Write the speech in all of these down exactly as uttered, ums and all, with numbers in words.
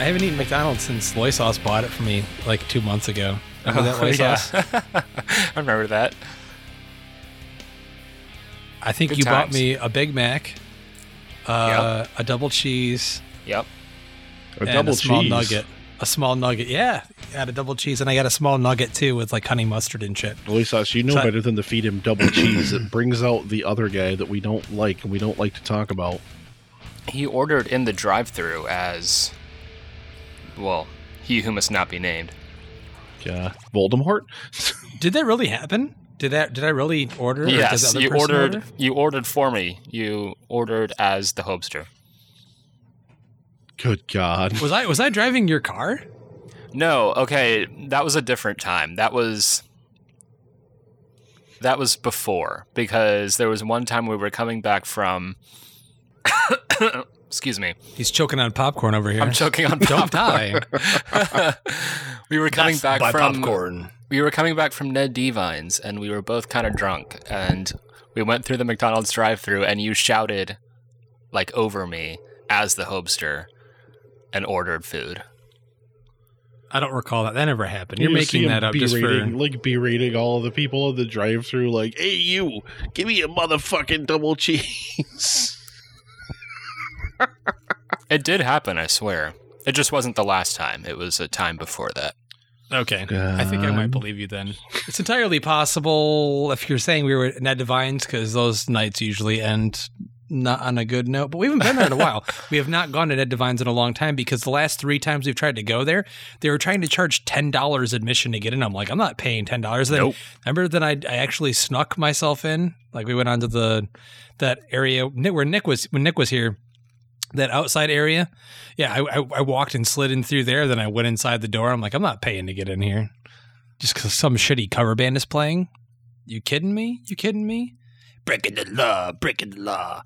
I haven't eaten McDonald's since Loisauce bought it for me like two months ago. Remember that Oh, Loisauce? yeah. I remember that. I think Good you times. bought me a Big Mac, uh, a double cheese, Yep. A and double a small cheese. nugget. A small nugget. Yeah, I had a double cheese, and I got a small nugget too with like honey mustard and shit. Loisauce, you know So I- better than to feed him double cheese. It brings out the other guy that we don't like and we don't like to talk about. He ordered in the drive-thru as, well, he who must not be named. Yeah, Voldemort. Did that really happen? Did that? Did I really order? or did the Yes, other you person ordered. order? You ordered for me. You ordered as the hopester. Good God. Was I was I driving your car? No, okay, that was a different time. That was that was before, because there was one time we were coming back from. Excuse me, He's choking on popcorn over here. I'm choking on Don't popcorn. die. We were coming back Buy from popcorn. we were coming back from Ned Devine's, and we were both kind of drunk, and we went through the McDonald's drive-thru, and you shouted like over me as the hopester and ordered food. I don't recall that. That never happened. You're You making see him that up just for. berating- like berating all of the people in the drive-thru, like, "Hey, you, give me a motherfucking double cheese." It did happen, I swear. It just wasn't the last time. It was a time before that. Okay. I think I might God. believe you then. It's entirely possible if you're saying we were at Ned Devine's, because those nights usually end not on a good note. But we haven't been there in a while. We have not gone to Ned Devine's in a long time, because the last three times we've tried to go there, they were trying to charge ten dollars admission to get in. I'm like, I'm not paying ten dollars. Then Nope. remember that I, I actually snuck myself in? Like we went onto the that area where Nick was when Nick was here. That outside area, yeah, I, I I walked and slid in through there. Then I went inside the door. I'm like, I'm not paying to get in here, just because some shitty cover band is playing. You kidding me? You kidding me? Breaking the law, breaking the law.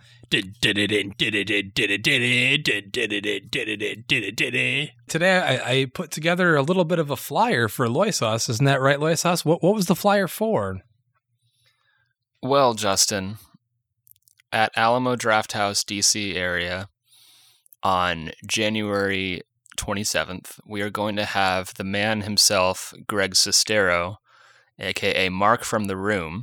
Today, I, I put together a little bit of a flyer for Loisauce. Isn't that right, Loisauce? What what was the flyer for? Well, Justin, at Alamo Drafthouse, D C area, on January twenty-seventh, we are going to have the man himself, Greg Sestero, aka Mark from the Room,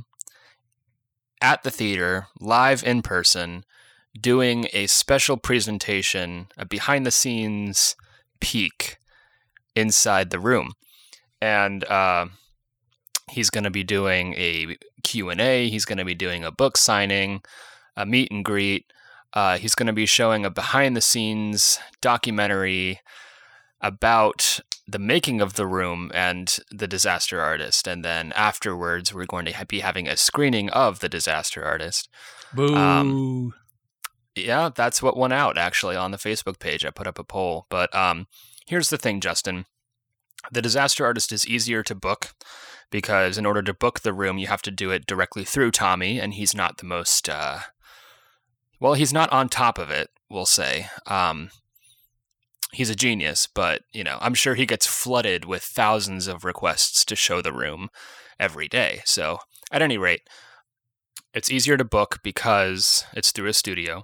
at the theater, live in person, doing a special presentation, a behind-the-scenes peek inside the room. And uh, he's going to be doing a Q and A, he's going to be doing a book signing, a meet and greet. Uh, he's going to be showing a behind-the-scenes documentary about the making of The Room and The Disaster Artist. And then afterwards, we're going to ha- be having a screening of The Disaster Artist. Boo. Um, Yeah, that's what went out, actually, on the Facebook page. I put up a poll. But um, here's the thing, Justin. The Disaster Artist is easier to book because in order to book The Room, you have to do it directly through Tommy, and he's not the most... Uh, well, he's not on top of it, we'll say. Um, he's a genius, but, you know, I'm sure he gets flooded with thousands of requests to show The Room every day. So, at any rate, it's easier to book because it's through a studio.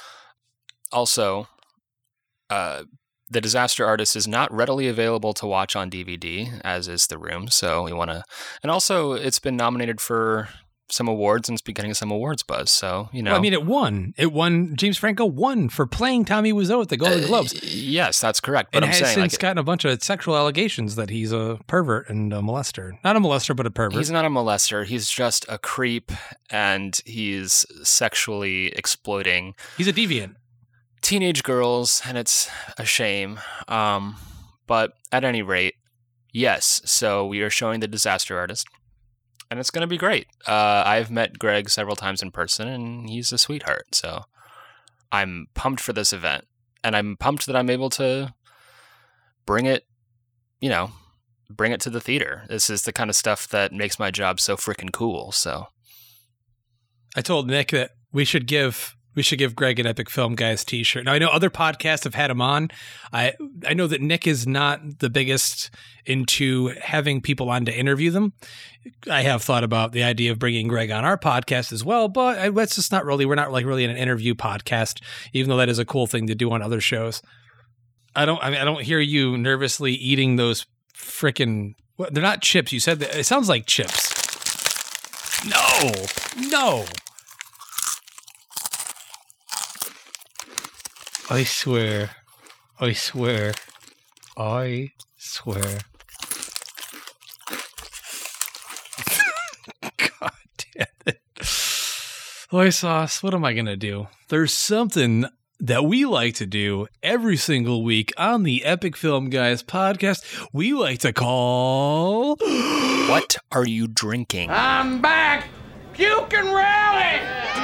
Also, uh, The Disaster Artist is not readily available to watch on D V D, as is The Room. So we want to, and also it's been nominated for some awards and it's been getting some awards buzz. So, you know, Well, I mean, it won. It won. James Franco won for playing Tommy Wiseau at the Golden uh, Globes. yes, that's correct. But And I'm has saying, since like, gotten a bunch of sexual allegations that he's a pervert and a molester. Not a molester, but a pervert. he's not a molester. He's just a creep, and he's sexually exploiting He's a deviant. teenage girls, and it's a shame. Um, but at any rate, yes. So we are showing The Disaster Artist, and it's going to be great. Uh, I've met Greg several times in person, and he's a sweetheart. So I'm pumped for this event, and I'm pumped that I'm able to bring it, you know, bring it to the theater. This is the kind of stuff that makes my job so freaking cool. So I told Nick that we should give we should give Greg an Epic Film Guys t-shirt. Now, I know other podcasts have had him on. I I know that Nick is not the biggest into having people on to interview them. I have thought about the idea of bringing Greg on our podcast as well, but I, that's just not really, we're not like really an interview podcast, even though that is a cool thing to do on other shows. I don't. I mean, I don't hear you nervously eating those frickin'. What, they're not chips. You said that. It sounds like chips. No, no. I swear. I swear. I swear. God damn it. Soy sauce, what am I going to do? There's something that we like to do every single week on the Epic Film Guys podcast. We like to call... What are you drinking? I'm back! Puke and rally!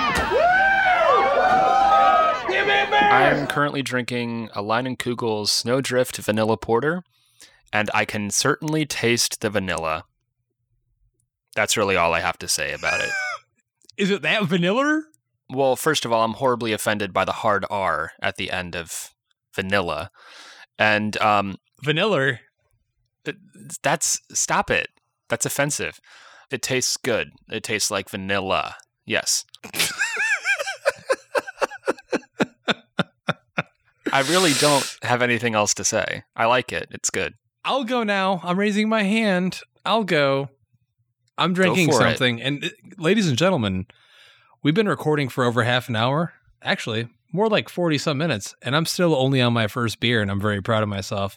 Give me beer! I'm currently drinking a Leinenkugel's Snowdrift Vanilla Porter, and I can certainly taste the vanilla. That's really all I have to say about it. Is it that vanilla? Well, first of all, I'm horribly offended by the hard R at the end of vanilla. And um, Vanilla? that's, stop it. That's offensive. It tastes good. It tastes like vanilla. Yes. I really don't have anything else to say. I like it. It's good. I'll go now. I'm raising my hand. I'll go. I'm drinking Go for something. it. And uh, ladies and gentlemen, we've been recording for over half an hour. Actually, more like forty some minutes. And I'm still only on my first beer, and I'm very proud of myself.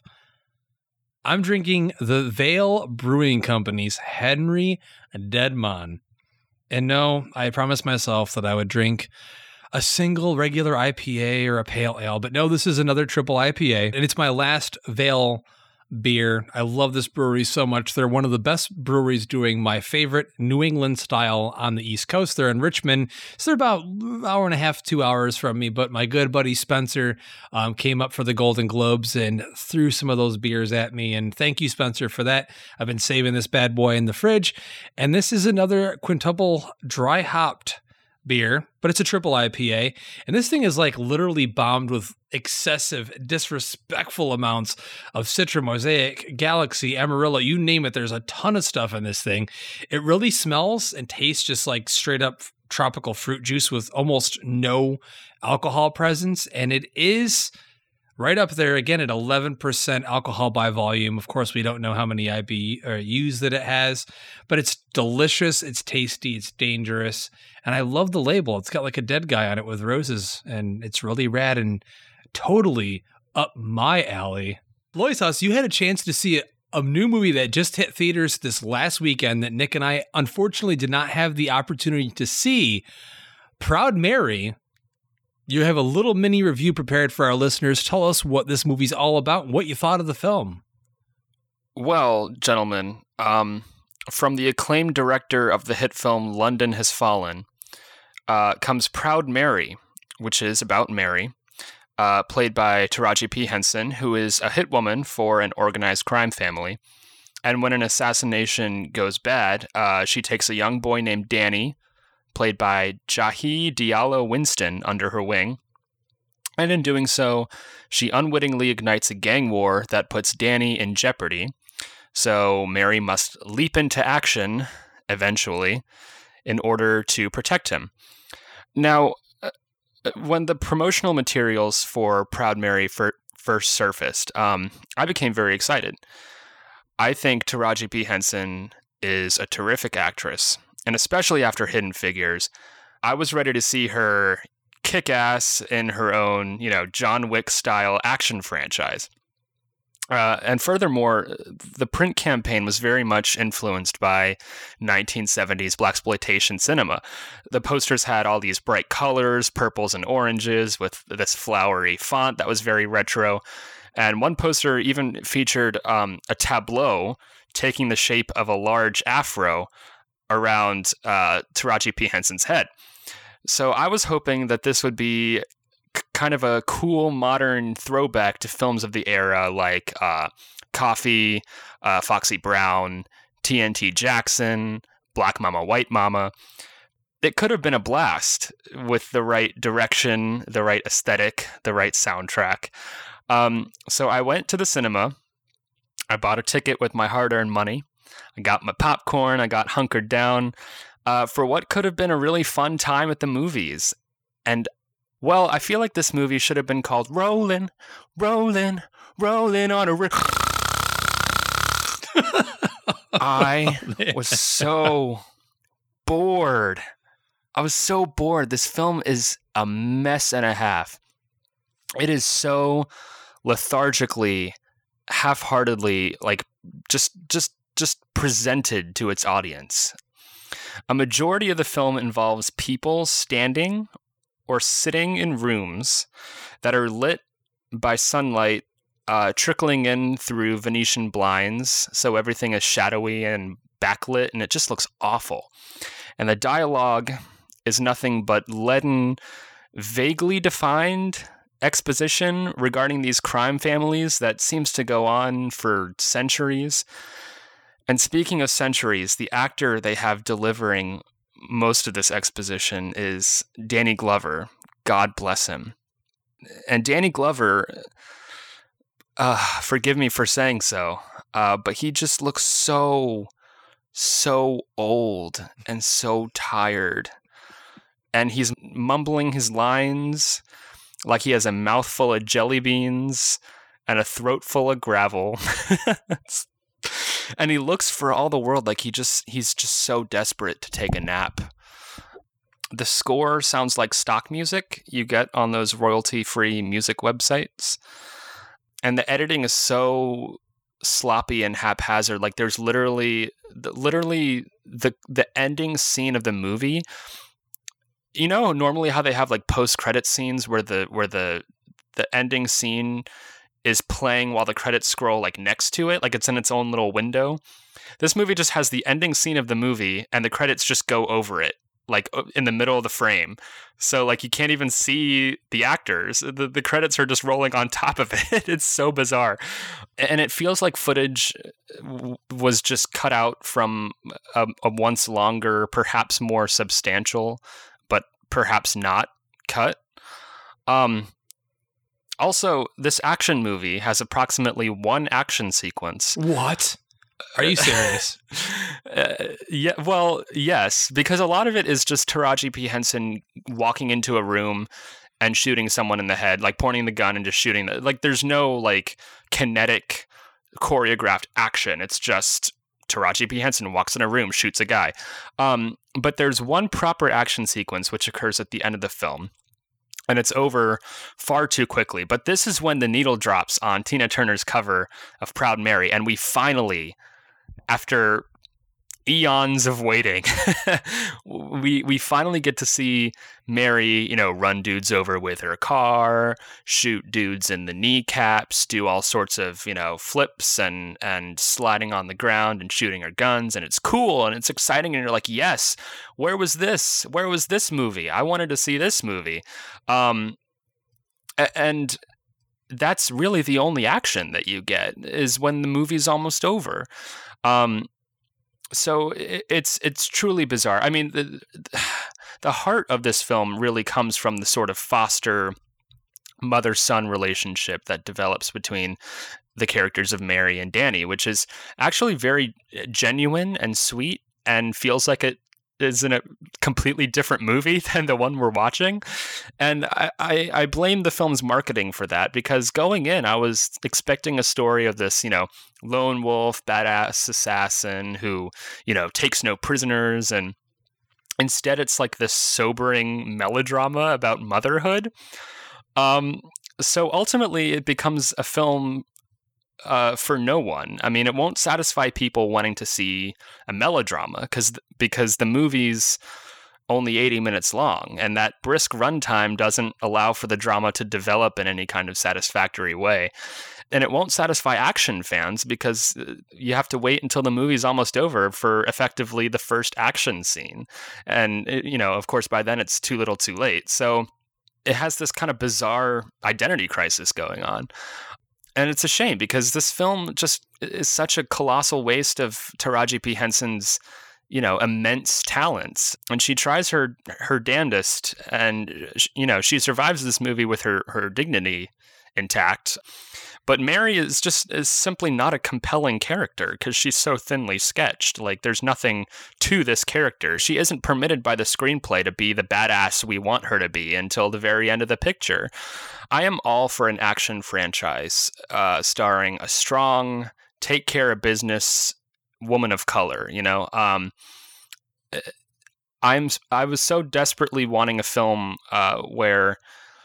I'm drinking the Vale Brewing Company's Henry Deadman. And no, I promised myself that I would drink a single regular I P A or a pale ale. But no, this is another triple I P A. And it's my last Vale beer. I love this brewery so much. They're one of the best breweries doing my favorite New England style on the East Coast. They're in Richmond. So they're about an hour and a half, two hours from me. But my good buddy Spencer um, came up for the Golden Globes and threw some of those beers at me. And thank you, Spencer, for that. I've been saving this bad boy in the fridge. And this is another quintuple dry hopped beer, but it's a triple I P A. And this thing is like literally bombed with excessive, disrespectful amounts of Citra, Mosaic, Galaxy, Amarillo, you name it. There's a ton of stuff in this thing. It really smells and tastes just like straight up tropical fruit juice with almost no alcohol presence. And it is right up there again at eleven percent alcohol by volume. Of course, we don't know how many I B or U's that it has, but it's delicious. It's tasty. It's dangerous. And I love the label. It's got like a dead guy on it with roses, and it's really rad and totally up my alley. Loisos, you had a chance to see a, a new movie that just hit theaters this last weekend that Nick and I unfortunately did not have the opportunity to see. Proud Mary. You have a little mini review prepared for our listeners. Tell us what this movie's all about and what you thought of the film. Well, gentlemen, um, from the acclaimed director of the hit film London Has Fallen, uh, comes Proud Mary, which is about Mary, uh, played by Taraji P. Henson, who is a hit woman for an organized crime family. And when an assassination goes bad, uh, she takes a young boy named Danny, played by Jahi Diallo Winston, under her wing. And in doing so, she unwittingly ignites a gang war that puts Danny in jeopardy. So Mary must leap into action, eventually, in order to protect him. Now, when the promotional materials for Proud Mary fir- first surfaced, um, I became very excited. I think Taraji P. Henson is a terrific actress. And especially after Hidden Figures, I was ready to see her kick ass in her own, you know, John Wick style action franchise. Uh, and furthermore, the print campaign was very much influenced by nineteen seventies blaxploitation cinema. The posters had all these bright colors, purples and oranges, with this flowery font that was very retro. And one poster even featured um, a tableau taking the shape of a large afro around uh, Taraji P. Henson's head. So I was hoping that this would be k- kind of a cool modern throwback to films of the era like uh, Coffee, uh, Foxy Brown, T N T Jackson, Black Mama, White Mama. It could have been a blast with the right direction, the right aesthetic, the right soundtrack. Um, so I went to the cinema. I bought a ticket with my hard-earned money. I got my popcorn. I got hunkered down uh, for what could have been a really fun time at the movies. And, well, I feel like this movie should have been called Rollin', Rollin', rolling on a river. I was so bored. I was so bored. This film is a mess and a half. It is so lethargically, half-heartedly, like just just just presented to its audience. A majority of the film involves people standing or sitting in rooms that are lit by sunlight uh, trickling in through Venetian blinds, so everything is shadowy and backlit, and it just looks awful. And the dialogue is nothing but leaden, vaguely defined exposition regarding these crime families that seems to go on for centuries. And speaking of centuries, the actor they have delivering most of this exposition is Danny Glover. God bless him. And Danny Glover, uh, forgive me for saying so, uh, but he just looks so, so old and so tired. And he's mumbling his lines like he has a mouthful of jelly beans and a throat full of gravel. And he looks for all the world like he just he's just so desperate to take a nap. The score sounds like stock music you get on those royalty-free music websites. And the editing is so sloppy and haphazard. Like there's literally literally the the ending scene of the movie. You know, normally how they have like post-credit scenes where the where the the ending scene is playing while the credits scroll like next to it, like it's in its own little window. This movie just has the ending scene of the movie and the credits just go over it, like in the middle of the frame. So like you can't even see the actors. The, the credits are just rolling on top of it. It's so bizarre. And it feels like footage w- was just cut out from a, a once longer, perhaps more substantial, but perhaps not cut. Um, Also, this action movie has approximately one action sequence. What? Are you serious? uh, yeah, well, yes, because a lot of it is just Taraji P. Henson walking into a room and shooting someone in the head, like pointing the gun and just shooting. The, like, there's no like kinetic, choreographed action. It's just Taraji P. Henson walks in a room, shoots a guy. Um, but there's one proper action sequence which occurs at the end of the film. And it's over far too quickly. But this is when the needle drops on Tina Turner's cover of Proud Mary. And we finally, after eons of waiting, we we finally get to see Mary, you know, run dudes over with her car, shoot dudes in the kneecaps, do all sorts of, you know, flips and and sliding on the ground and shooting her guns. And it's cool and it's exciting. And you're like, yes, where was this? Where was this movie? I wanted to see this movie. Um, and that's really the only action that you get is when the movie's almost over. Um, So it's it's truly bizarre. I mean, the, the heart of this film really comes from the sort of foster mother-son relationship that develops between the characters of Mary and Danny, which is actually very genuine and sweet and feels like it is in a completely different movie than the one we're watching. And I, I, I blame the film's marketing for that, because going in, I was expecting a story of this, you know, lone wolf, badass assassin who, you know, takes no prisoners. And instead it's like this sobering melodrama about motherhood. Um, so ultimately it becomes a film Uh, for no one. I mean, it won't satisfy people wanting to see a melodrama because because the movie's only eighty minutes long, and that brisk runtime doesn't allow for the drama to develop in any kind of satisfactory way. And it won't satisfy action fans because you have to wait until the movie's almost over for effectively the first action scene. And, it, you know, of course, by then it's too little too late. So it has this kind of bizarre identity crisis going on. And it's a shame because this film just is such a colossal waste of Taraji P. Henson's, you know, immense talents. And she tries her her damnedest, and, you know, she survives this movie with her, her dignity intact. But Mary is just is simply not a compelling character because she's so thinly sketched. Like, there's nothing to this character. She isn't permitted by the screenplay to be the badass we want her to be until the very end of the picture. I am all for an action franchise uh, starring a strong, take care of business woman of color, you know? Um, I'm, I was so desperately wanting a film uh, where...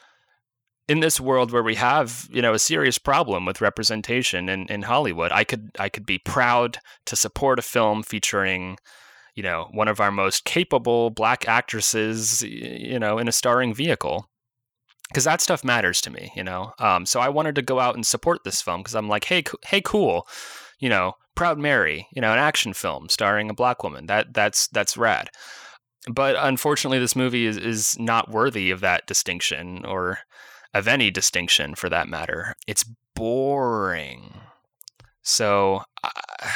in this world where we have, you know, a serious problem with representation in, in Hollywood, I could I could be proud to support a film featuring, you know, one of our most capable black actresses, you know, in a starring vehicle. Because that stuff matters to me, you know. Um, so I wanted to go out and support this film because I'm like, hey, hey, cool, you know, Proud Mary, you know, an action film starring a black woman. That that's that's rad. But unfortunately, this movie is is not worthy of that distinction or of any distinction for that matter. It's boring. So uh,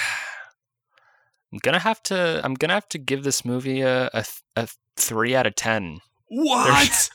I'm gonna have to. I'm gonna have to give this movie a a, a three out of ten. What?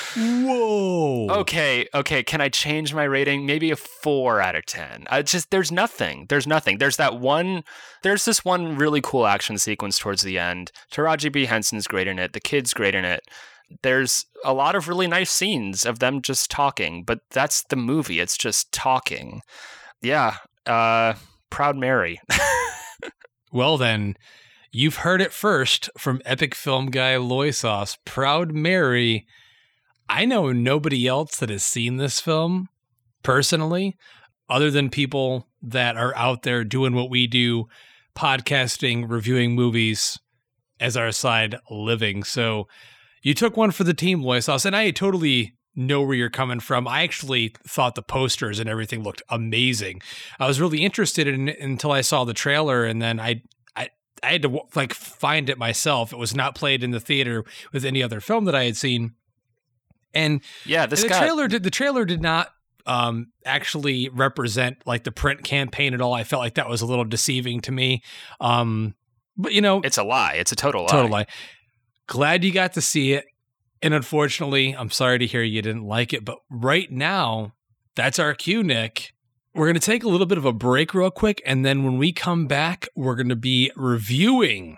Whoa. Okay, okay. Can I change my rating? Maybe a four out of ten. I just there's nothing. There's nothing. There's that one. There's this one really cool action sequence towards the end. Taraji B. Henson's great in it. The kid's great in it. There's a lot of really nice scenes of them just talking, but that's the movie. It's just talking. Yeah. Uh, Proud Mary. Well, then, you've heard it first from epic film guy Loisos. Proud Mary. I know nobody else that has seen this film personally, other than people that are out there doing what we do, podcasting, reviewing movies as our side living. So you took one for the team, Loisos, and I totally know where you're coming from. I actually thought the posters and everything looked amazing. I was really interested in it until I saw the trailer, and then I, I, I had to like find it myself. It was not played in the theater with any other film that I had seen. And yeah, this and the guy- trailer did the trailer did not um, actually represent like the print campaign at all. I felt like that was a little deceiving to me. Um, but you know, it's a lie. It's a total lie. Total lie. Glad you got to see it. And unfortunately, I'm sorry to hear you didn't like it. But right now, that's our cue, Nick. We're going to take a little bit of a break real quick. And then when we come back, we're going to be reviewing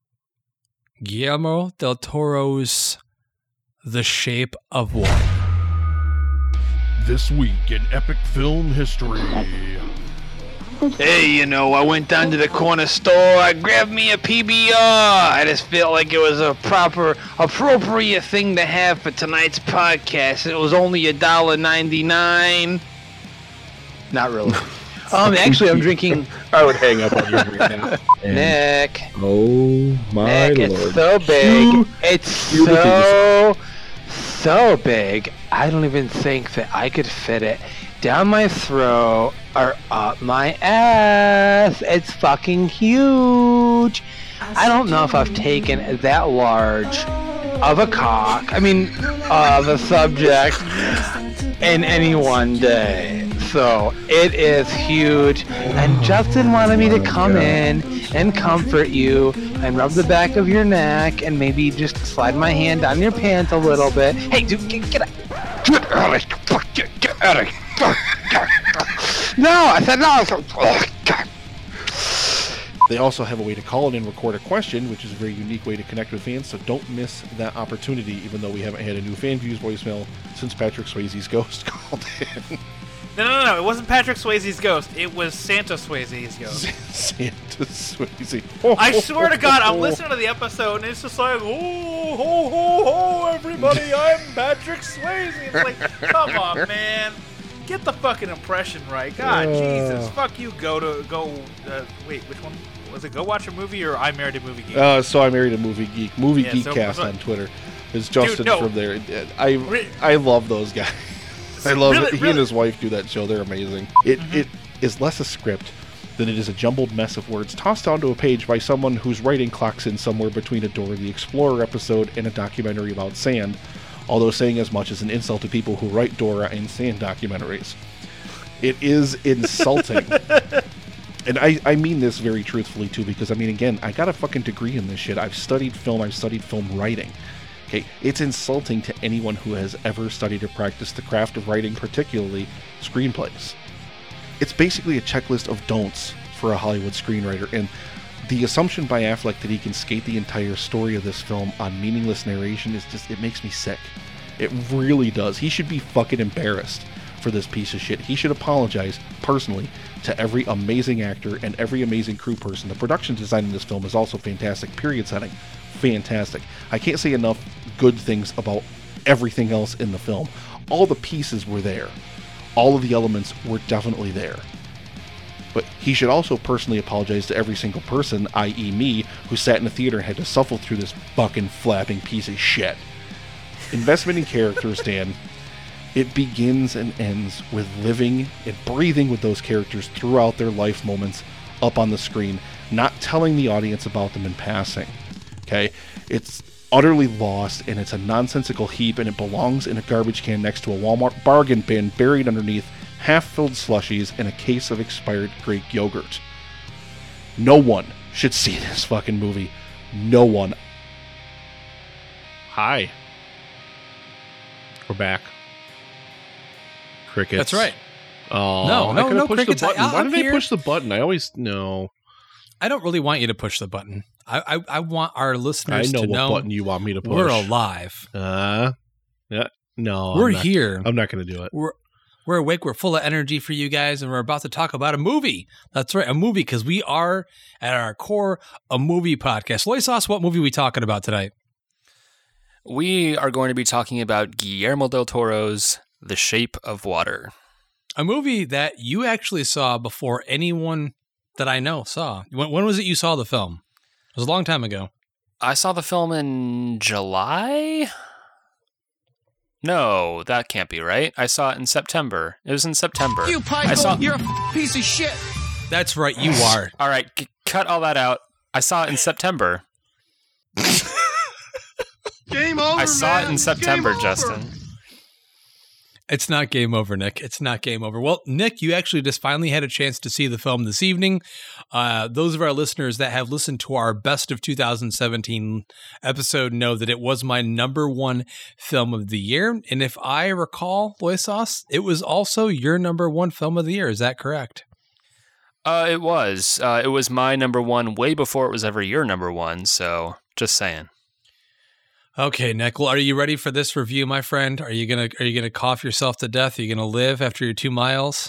Guillermo del Toro's The Shape of Water. This week in epic film history. Hey, you know, I went down to the corner store, I grabbed me a P B R. I just felt like it was a proper, appropriate thing to have for tonight's podcast. It was only a dollar ninety-nine. Not really. Um, actually, I'm drinking. I would hang up on you right now. And, Nick. oh my Nick, lord! it's so big. You- It's you so, so big. I don't even think that I could fit it down my throat or up my ass. It's fucking huge. I don't know if I've taken that large of a cock, I mean, of a subject in any one day. So it is huge. And Justin wanted me to come in and comfort you and rub the back of your neck and maybe just slide my hand down your pants a little bit. Hey, dude, get, get out. Get out of here. Fuck, Get, get out of here. No, I said no. I said, oh, God. They also have a way to call in and record a question, which is a very unique way to connect with fans, so don't miss that opportunity, even though we haven't had a new fan views voicemail since Patrick Swayze's ghost called in. No, no, no, no. It wasn't Patrick Swayze's ghost. It was Santa Swayze's ghost. Santa Swayze. I swear to God, I'm listening to the episode, and it's just like, oh, ho, ho, ho, everybody, I'm Patrick Swayze. It's like, come on, man. Get the fucking impression right. God, Uh. Jesus. Fuck you, go to, go, uh, wait, which one? Was it Go Watch a Movie or I Married a Movie Geek? Uh, so I married a movie geek. Movie Yeah, so- Geekcast so- on Twitter. It's Justin no. from there. I Re- I love those guys. I love Really- it. He really- and his wife do that show. They're amazing. It Mm-hmm. it is less a script than it is a jumbled mess of words tossed onto a page by someone whose writing clocks in somewhere between a Dora the Explorer episode and a documentary about sand, although saying as much as an insult to people who write Dora and sand documentaries. It is insulting. And I, I mean this very truthfully, too, because, I mean, again, I got a fucking degree in this shit. I've studied film. I've studied film writing. Okay, it's insulting to anyone who has ever studied or practiced the craft of writing, particularly screenplays. it's basically a checklist of don'ts for a Hollywood screenwriter, and the assumption by Affleck that he can skate the entire story of this film on meaningless narration is just, it makes me sick. It really does. He should be fucking embarrassed for this piece of shit. He should apologize personally to every amazing actor and every amazing crew person. The production design in this film is also fantastic. Period setting, fantastic. I can't say enough good things about everything else in the film. All the pieces were there. All of the elements were definitely there. But he should also personally apologize to every single person, that is me, who sat in the theater and had to suffer through this fucking flapping piece of shit. Investment in characters, Dan. It begins and ends with living and breathing with those characters throughout their life moments up on the screen, not telling the audience about them in passing. Okay? It's utterly lost, and it's a nonsensical heap, and it belongs in a garbage can next to a Walmart bargain bin buried underneath half-filled slushies and a case of expired Greek yogurt. No one should see this fucking movie. No one. Hi. We're back. Crickets. That's right. Oh, No, I no, could've no pushed crickets. the button. I- Why I'm did I here. push the button? I always no. I don't really want you to push the button. I I, I want our I listeners know to what know button you want me to push. we're alive. Uh, yeah. No, we're I'm not, here. I'm not going to do it. We're we're awake. We're full of energy for you guys, and we're about to talk about a movie. That's right, a movie, because we are at our core a movie podcast. Loy Sauce, what movie are we talking about tonight? We are going to be talking about Guillermo del Toro's The Shape of Water. A movie that you actually saw before anyone that I know saw. When, when was it you saw the film? It was a long time ago. I saw the film in July? No, that can't be right. I saw it in September. It was in September. You I saw- Pikel, you're a piece of shit. That's right, you are. All right, g- cut all that out. I saw it in September. Game over. I saw it in September, Justin. It's not game over, Nick. It's not game over. Well, Nick, you actually just finally had a chance to see the film this evening. Uh, those of our listeners that have listened to our Best of two thousand seventeen episode know that it was my number one film of the year. And if I recall, Loy Sauce, it was also your number one film of the year. Is that correct? Uh, it was. Uh, it was my number one way before it was ever your number one, so just saying. Okay, Nick. Well, are you ready for this review, my friend? Are you gonna Are you gonna cough yourself to death? Are you gonna live after your two miles?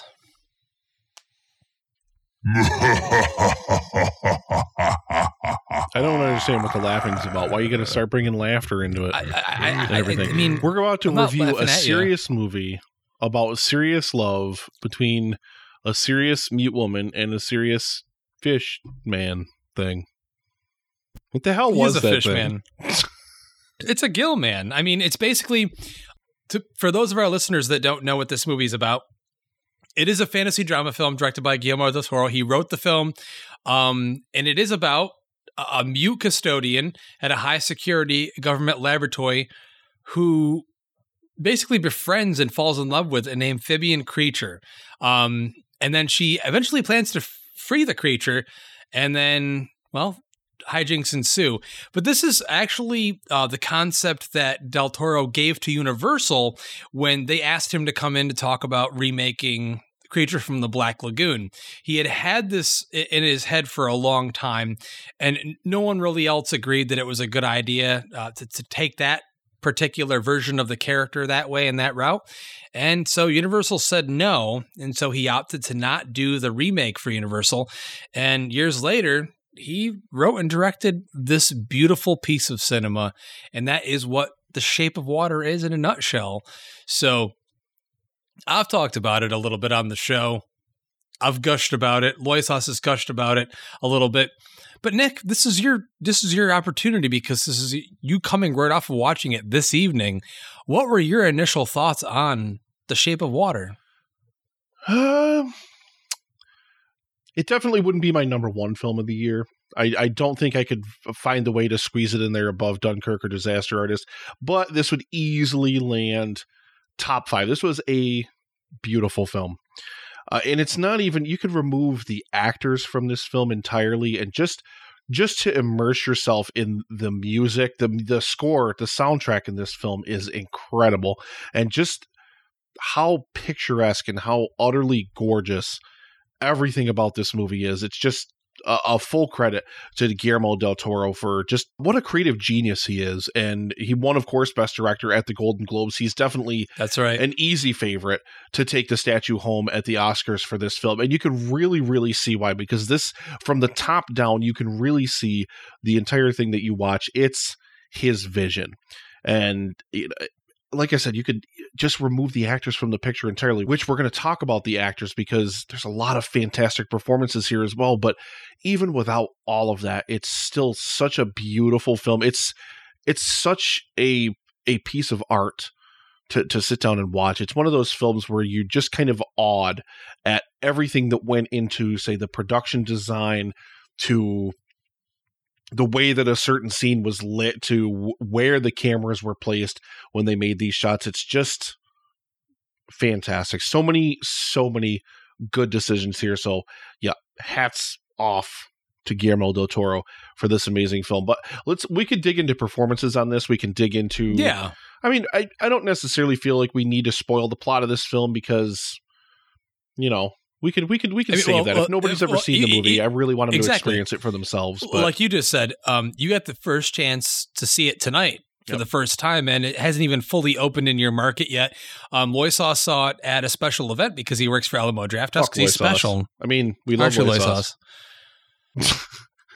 I don't understand what the laughing's about. Why are you going to start bringing laughter into it? I, I, I, and I, everything. I mean, We're about to I'm not review laughing a at you. serious movie about serious love between a serious mute woman and a serious fish man thing. What the hell he was is a that fish thing? man. It's a gill man. I mean, it's basically to, for those of our listeners that don't know what this movie is about. It is a fantasy drama film directed by Guillermo del Toro. He wrote the film, um, and it is about a, a mute custodian at a high security government laboratory who basically befriends and falls in love with an amphibian creature. Um, and then she eventually plans to f- free the creature, and then, well, hijinks ensue. But this is actually uh, the concept that Del Toro gave to Universal when they asked him to come in to talk about remaking Creature from the Black Lagoon. He had had this in his head for a long time, and no one really else agreed that it was a good idea uh, to, to take that particular version of the character that way and that route. And so Universal said no, and so he opted to not do the remake for Universal. And years later, he wrote and directed this beautiful piece of cinema, and that is what The Shape of Water is in a nutshell. So I've talked about it a little bit on the show. I've gushed about it. Loy Sauce has gushed about it a little bit. But Nick, this is your this is your opportunity, because this is you coming right off of watching it this evening. What were your initial thoughts on The Shape of Water? Uh, it definitely wouldn't be my number one film of the year. I, I don't think I could f- find a way to squeeze it in there above Dunkirk or Disaster Artist, but this would easily land top five. This was a beautiful film. Uh, and it's not even, you could remove the actors from this film entirely and just just to immerse yourself in the music, the the score, the soundtrack in this film is incredible. And just how picturesque and how utterly gorgeous everything about this movie is. It's just a, a full credit to Guillermo del Toro for just what a creative genius he is. And he won, of course, Best Director at the Golden Globes. He's definitely That's right. an easy favorite to take the statue home at the Oscars for this film. And you can really, really see why, because this, from the top down, you can really see the entire thing that you watch. It's his vision. And it, like I said, you could just remove the actors from the picture entirely, which we're going to talk about the actors because there's a lot of fantastic performances here as well. But even without all of that, it's still such a beautiful film. It's it's such a a piece of art to, to sit down and watch. It's one of those films where you just kind of awed at everything that went into, say, the production design, to the way that a certain scene was lit, to where the cameras were placed when they made these shots. It's just fantastic. So many, so many good decisions here. So yeah, hats off to Guillermo del Toro for this amazing film. But let's, we could dig into performances on this. We can dig into, Yeah. I mean, I, I don't necessarily feel like we need to spoil the plot of this film because, you know, We could, we could, we could I mean, save well, that. well, If nobody's ever well, seen the you- movie, you- I really want them exactly. to experience it for themselves. But Well, like you just said, um, you got the first chance to see it tonight for Yep. the first time, and it hasn't even fully opened in your market yet. Um, Loisaw saw it at a special event because he works for Alamo Draft House fuck because he's Loy sauce. special. I mean, we love Aren't you, Loy Loy sauce. sauce?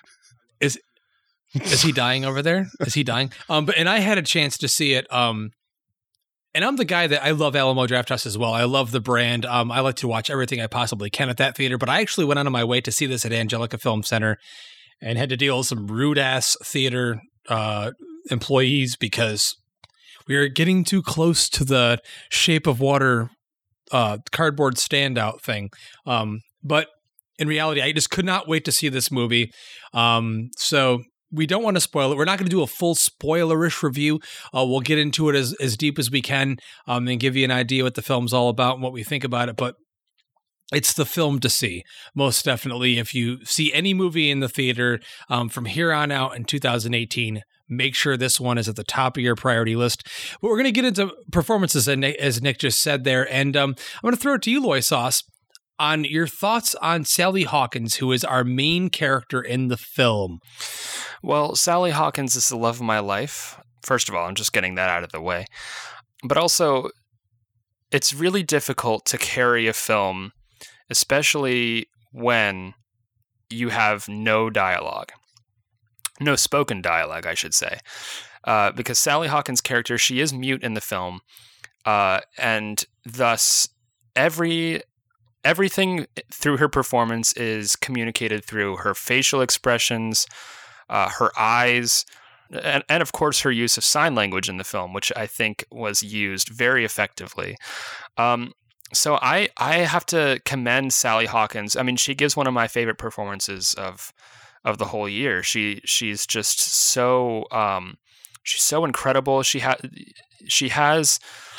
Is is he dying over there? Is he dying? Um, but and I had a chance to see it. Um, and I'm the guy that I love Alamo Draft House as well. I love the brand. Um, I like to watch everything I possibly can at that theater. But I actually went out of my way to see this at Angelica Film Center, and had to deal with some rude ass theater uh, employees because we were getting too close to the Shape of Water uh, cardboard standout thing. Um, but in reality, I just could not wait to see this movie. Um, so we don't want to spoil it. We're not going to do a full spoilerish review. Uh, we'll get into it as, as deep as we can um, and give you an idea what the film's all about and what we think about it. But it's the film to see, most definitely. If you see any movie in the theater um, from here on out in two thousand eighteen, make sure this one is at the top of your priority list. But we're going to get into performances, as Nick just said there. And um, I'm going to throw it to you, Loy Sauce, on your thoughts on Sally Hawkins, who is our main character in the film. Well, Sally Hawkins is the love of my life. First of all, I'm just getting that out of the way. But also, it's really difficult to carry a film, especially when you have no dialogue. No spoken dialogue, I should say. Uh, because Sally Hawkins' character, she is mute in the film. Uh, and thus, every everything through her performance is communicated through her facial expressions, uh, her eyes, and, and of course her use of sign language in the film, which I think was used very effectively. Um, so I I have to commend Sally Hawkins. I mean, she gives one of my favorite performances of of the whole year. She she's just so um, she's so incredible. She has she has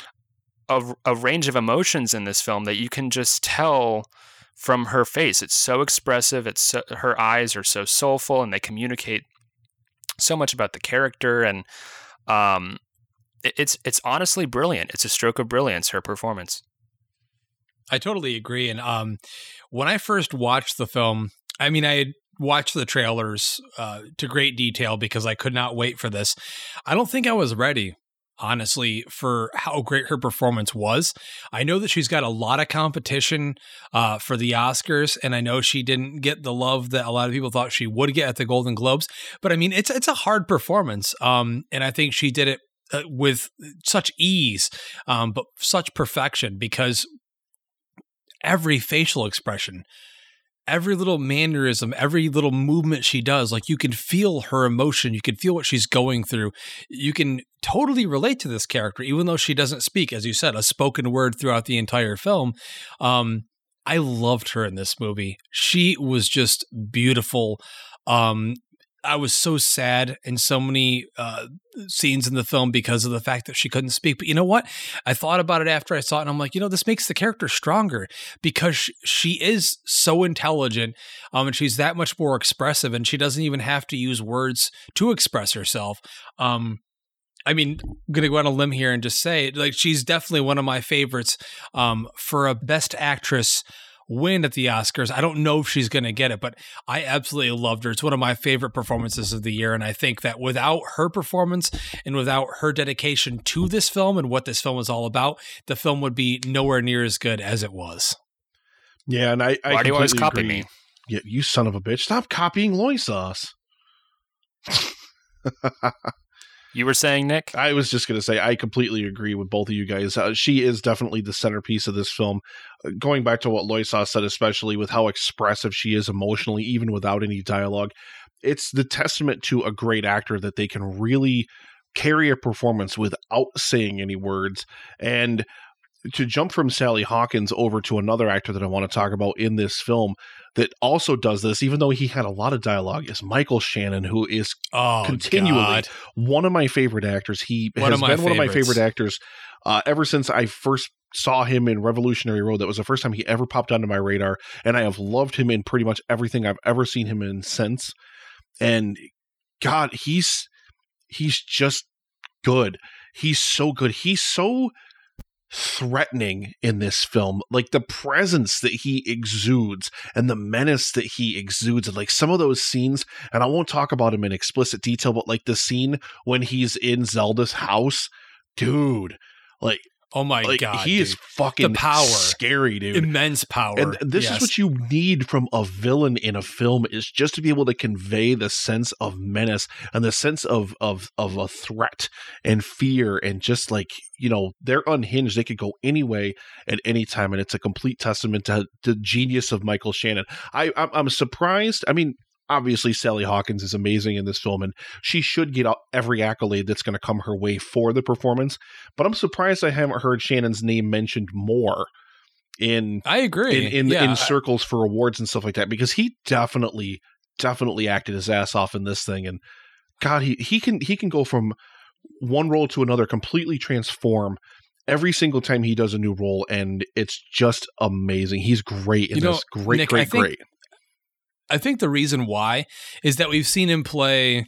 a, a range of emotions in this film that you can just tell from her face. It's so expressive. It's so, her eyes are so soulful, and they communicate so much about the character. And um, it, it's it's honestly brilliant. It's a stroke of brilliance, her performance. I totally agree. And um, when I first watched the film, I mean, I had watched the trailers uh, to great detail because I could not wait for this. I don't think I was ready, honestly, for how great her performance was. I know that she's got a lot of competition uh, for the Oscars, and I know she didn't get the love that a lot of people thought she would get at the Golden Globes. But I mean, it's it's a hard performance, um, and I think she did it uh, with such ease, um, but such perfection, because every facial expression, every little mannerism, every little movement she does, like, you can feel her emotion. You can feel what she's going through. You can totally relate to this character, even though she doesn't speak, as you said, a spoken word throughout the entire film. Um, I loved her in this movie. She was just beautiful. Um, I was so sad in so many uh, scenes in the film because of the fact that she couldn't speak. But you know what? I thought about it after I saw it, and I'm like, you know, this makes the character stronger because she, she is so intelligent, um, and she's that much more expressive, and she doesn't even have to use words to express herself. Um, I mean, I'm going to go on a limb here and just say, like, she's definitely one of my favorites um, for a Best Actress win at the Oscars. I don't know if she's going to get it, but I absolutely loved her. It's one of my favorite performances of the year, and I think that without her performance and without her dedication to this film and what this film is all about, the film would be nowhere near as good as it was. Yeah, and I, I Why do you always completely copy agree. me? Yeah, you son of a bitch! Stop copying Loy Sauce. You were saying, Nick? I was just going to say, I completely agree with both of you guys. Uh, she is definitely the centerpiece of this film. Uh, going back to what Loisa said, especially with how expressive she is emotionally, even without any dialogue, it's the testament to a great actor that they can really carry a performance without saying any words. And to jump from Sally Hawkins over to another actor that I want to talk about in this film that also does this, even though he had a lot of dialogue, is Michael Shannon, who is Oh, continually God. one of my favorite actors. He One has of my been one of my favorites. favorite actors uh, ever since I first saw him in Revolutionary Road. That was the first time he ever popped onto my radar, and I have loved him in pretty much everything I've ever seen him in since. And God, he's he's just good. He's so good. He's so threatening in this film, like the presence that he exudes and the menace that he exudes, and like some of those scenes, and I won't talk about him in explicit detail, but like the scene when he's in Zelda's house, dude, like Oh my like God. he dude. is fucking The power. scary, dude. Immense power. And this Yes. is what you need from a villain in a film, is just to be able to convey the sense of menace and the sense of of of a threat and fear, and just like, you know, they're unhinged. They could go any way at any time, and it's a complete testament to the genius of Michael Shannon. I I'm, I'm surprised. I mean, obviously Sally Hawkins is amazing in this film, and she should get every accolade that's going to come her way for the performance. But I'm surprised I haven't heard Shannon's name mentioned more in I agree. in in, yeah, in circles for awards and stuff like that, because he definitely definitely acted his ass off in this thing. And God, he he can he can go from one role to another, completely transform every single time he does a new role, and it's just amazing. He's great in You know, this. Great, Nick, great, I think- great. I think the reason why is that we've seen him play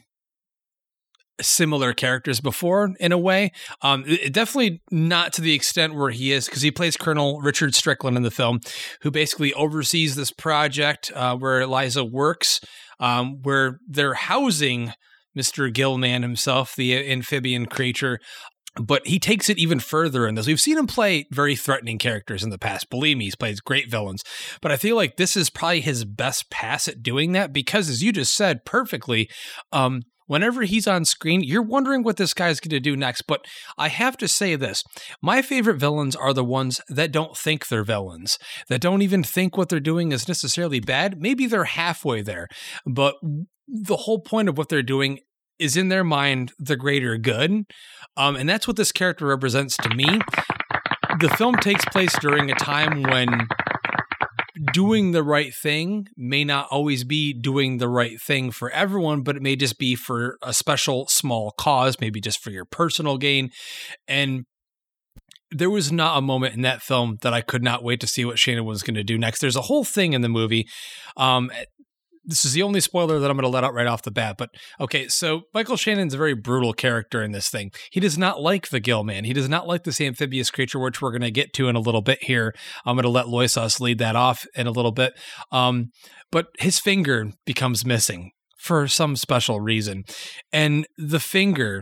similar characters before in a way. Um, it, definitely not to the extent where he is, because he plays Colonel Richard Strickland in the film, who basically oversees this project uh, where Eliza works, um, where they're housing Mister Gillman himself, the amphibian creature. But he takes it even further in this. We've seen him play very threatening characters in the past. Believe me, he's played great villains. But I feel like this is probably his best pass at doing that, because, as you just said perfectly, um, whenever he's on screen, you're wondering what this guy's going to do next. But I have to say this. My favorite villains are the ones that don't think they're villains, that don't even think what they're doing is necessarily bad. Maybe they're halfway there. But the whole point of what they're doing is, in their mind, the greater good. Um, and that's what this character represents to me. The film takes place during a time when doing the right thing may not always be doing the right thing for everyone, but it may just be for a special small cause, maybe just for your personal gain. And there was not a moment in that film that I could not wait to see what Shannon was going to do next. There's a whole thing in the movie. Um, This is the only spoiler that I'm going to let out right off the bat. But okay, so Michael Shannon's a very brutal character in this thing. He does not like the Gill Man. He does not like this amphibious creature, which we're going to get to in a little bit here. I'm going to let Loisos lead that off in a little bit. Um, but his finger becomes missing for some special reason. And the finger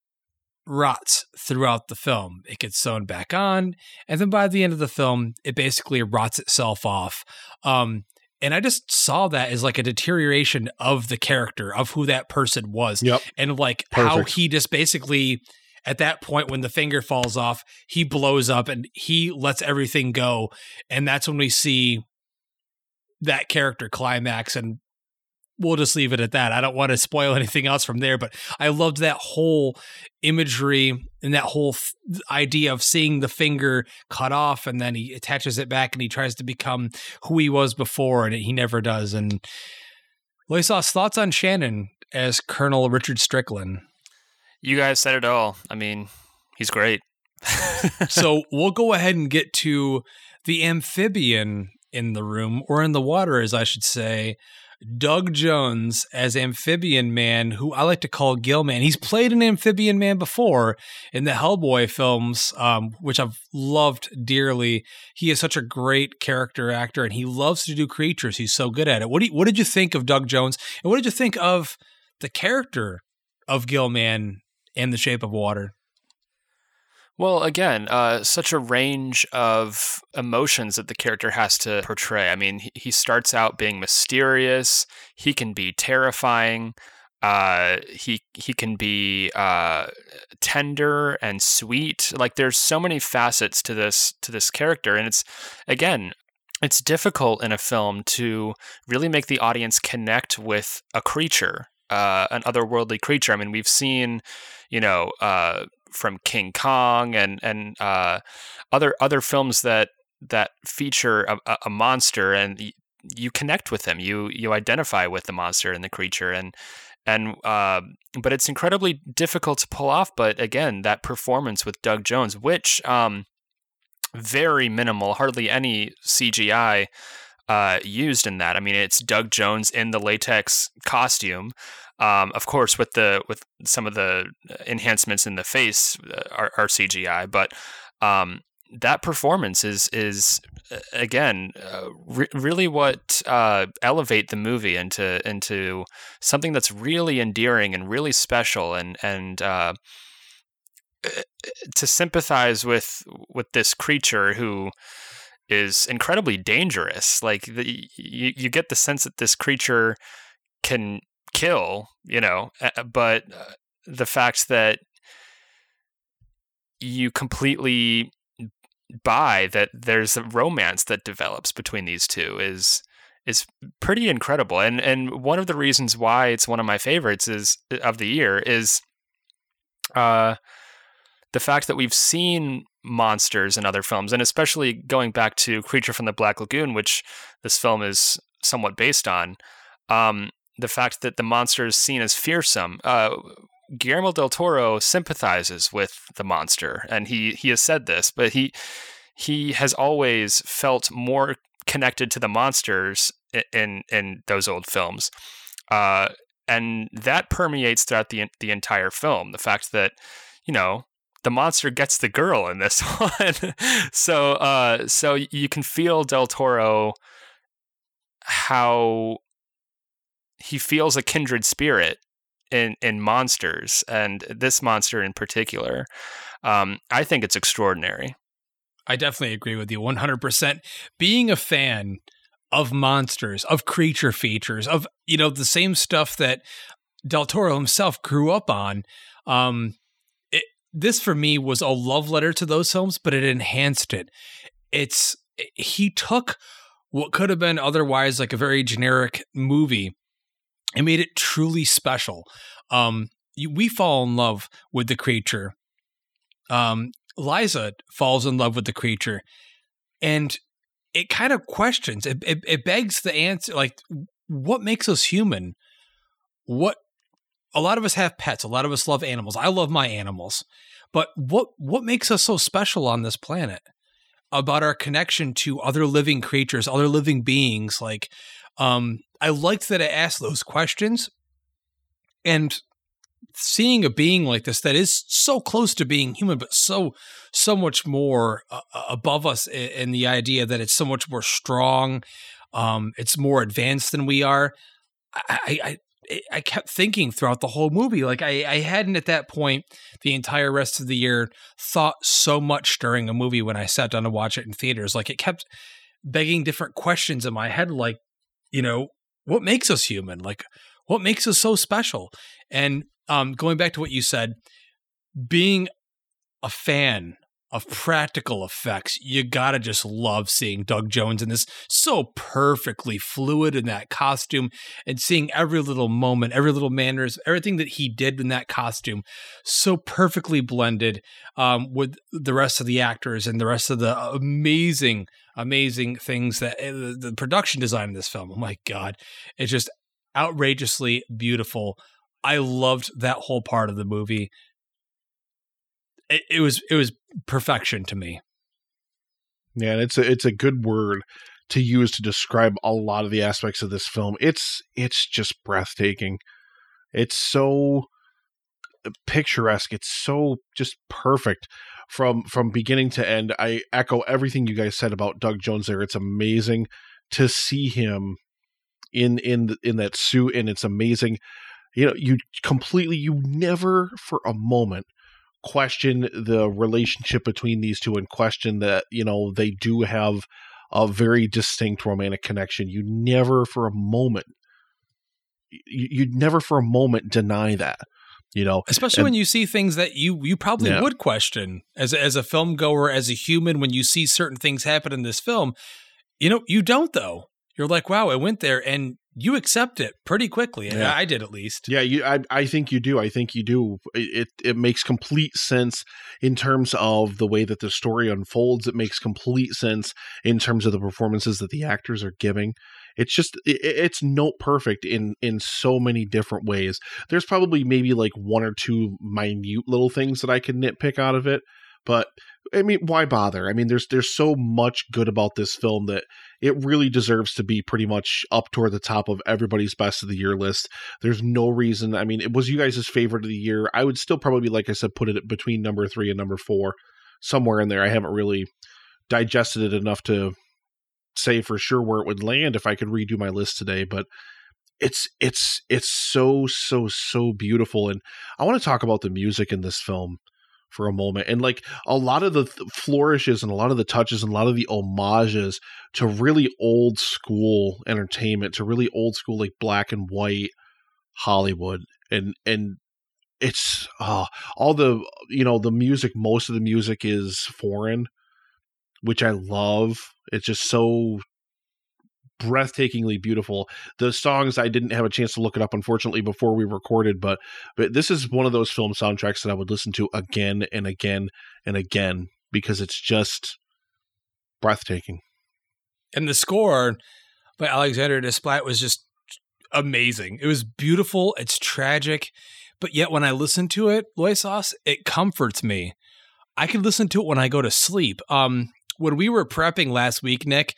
rots throughout the film. It gets sewn back on. And then by the end of the film, it basically rots itself off. Um, And I just saw that as like a deterioration of the character, of who that person was. Yep. And like Perfect. how he just basically, at that point when the finger falls off, he blows up and he lets everything go. And that's when we see that character climax. And we'll just leave it at that. I don't want to spoil anything else from there, but I loved that whole imagery and that whole th- idea of seeing the finger cut off, and then he attaches it back and he tries to become who he was before, and he never does. And Loisos, thoughts on Shannon as Colonel Richard Strickland? You guys said it all. I mean, he's great. So we'll go ahead and get to the amphibian in the room, or in the water, as I should say. Doug Jones as Amphibian Man, who I like to call Gilman. He's played an Amphibian Man before in the Hellboy films, um, which I've loved dearly. He is such a great character actor, and he loves to do creatures. He's so good at it. What do you, what did you think of Doug Jones, and what did you think of the character of Gilman in The Shape of Water? Well, again, uh, such a range of emotions that the character has to portray. I mean, he, he starts out being mysterious. He can be terrifying. Uh, he he can be uh, tender and sweet. Like, there's so many facets to this to this character, and it's again, it's difficult in a film to really make the audience connect with a creature, uh, an otherworldly creature. I mean, we've seen, you know. Uh, from King Kong and and uh, other other films that that feature a, a monster, and y- you connect with him, you you identify with the monster and the creature, and and uh, but it's incredibly difficult to pull off. But again, that performance with Doug Jones, which um, very minimal, hardly any C G I uh, used in that. I mean, it's Doug Jones in the latex costume. Um, of course, with the with some of the enhancements in the face are, are C G I, but um, that performance is is again uh, re- really what uh, elevate the movie into into something that's really endearing and really special, and and uh, to sympathize with with this creature who is incredibly dangerous. Like the, you, you get the sense that this creature can kill, you know, but the fact that you completely buy that there's a romance that develops between these two is is pretty incredible. And and one of the reasons why it's one of my favorites is of the year is uh the fact that we've seen monsters in other films, and especially going back to Creature from the Black Lagoon, which this film is somewhat based on. Um The fact that the monster is seen as fearsome. Uh, Guillermo del Toro sympathizes with the monster, and he he has said this, but he he has always felt more connected to the monsters in in those old films, uh, and that permeates throughout the the entire film. The fact that, you know, the monster gets the girl in this one, so uh, so you can feel Del Toro, how he feels a kindred spirit in, in monsters, and this monster in particular. Um, I think it's extraordinary. I definitely agree with you one hundred percent. Being a fan of monsters, of creature features, of, you know, the same stuff that Del Toro himself grew up on, um, it, this for me was a love letter to those films, but it enhanced it. It's he took what could have been otherwise like a very generic movie and made it truly special. Um, you, we fall in love with the creature. Um, Liza falls in love with the creature, and it kind of questions, it, it, it begs the answer, like, what makes us human? What, a lot of us have pets. A lot of us love animals. I love my animals, but what, what makes us so special on this planet about our connection to other living creatures, other living beings? Like, um, I liked that it asked those questions, and seeing a being like this that is so close to being human, but so so much more uh, above us in, in the idea that it's so much more strong, um, it's more advanced than we are. I, I I kept thinking throughout the whole movie, like I, I hadn't at that point the entire rest of the year thought so much during a movie when I sat down to watch it in theaters. Like, it kept begging different questions in my head, like, you know, what makes us human? Like, what makes us so special? And um, going back to what you said, being a fan of practical effects, you gotta just love seeing Doug Jones in this, so perfectly fluid in that costume, and seeing every little moment, every little manners, everything that he did in that costume, so perfectly blended um, with the rest of the actors and the rest of the amazing, amazing things that uh, the production design in this film. Oh my God, it's just outrageously beautiful. I loved that whole part of the movie. It, it was it was perfection to me. Yeah, and it's a it's a good word to use to describe a lot of the aspects of this film. It's it's just breathtaking. It's so picturesque. It's so just perfect from from beginning to end. I echo everything you guys said about Doug Jones there. It's amazing to see him in in in that suit, and it's amazing. You know, you completely, you never for a moment question the relationship between these two and question that, you know, they do have a very distinct romantic connection. You never for a moment, you, you'd never for a moment deny that, you know. Especially and, when you see things that you, you probably yeah. would question as a, as a film goer, as a human, when you see certain things happen in this film, you know, you don't though. You're like, wow, I went there, and you accept it pretty quickly. Yeah. I did, at least. Yeah, you. I, I think you do. I think you do. It it makes complete sense in terms of the way that the story unfolds. It makes complete sense in terms of the performances that the actors are giving. It's just it, it's note perfect in in so many different ways. There's probably maybe like one or two minute little things that I could nitpick out of it, but I mean, why bother? I mean, there's there's so much good about this film that it really deserves to be pretty much up toward the top of everybody's best of the year list. There's no reason. I mean, it was you guys' favorite of the year. I would still probably, like I said, put it between number three and number four, somewhere in there. I haven't really digested it enough to say for sure where it would land if I could redo my list today, but it's it's it's so so so beautiful. And I want to talk about the music in this film for a moment, and like a lot of the th- flourishes and a lot of the touches and a lot of the homages to really old school entertainment, to really old school like black and white Hollywood, and and it's uh, all the, you know, the music, most of the music is foreign, which I love. It's just so breathtakingly beautiful. The songs, I didn't have a chance to look it up, unfortunately, before we recorded, but but this is one of those film soundtracks that I would listen to again and again and again, because it's just breathtaking. And the score by Alexander Desplat was just amazing. It was beautiful. It's tragic, but yet when I listen to it, Loisos, it comforts me. I can listen to it when I go to sleep. Um, when we were prepping last week, Nick,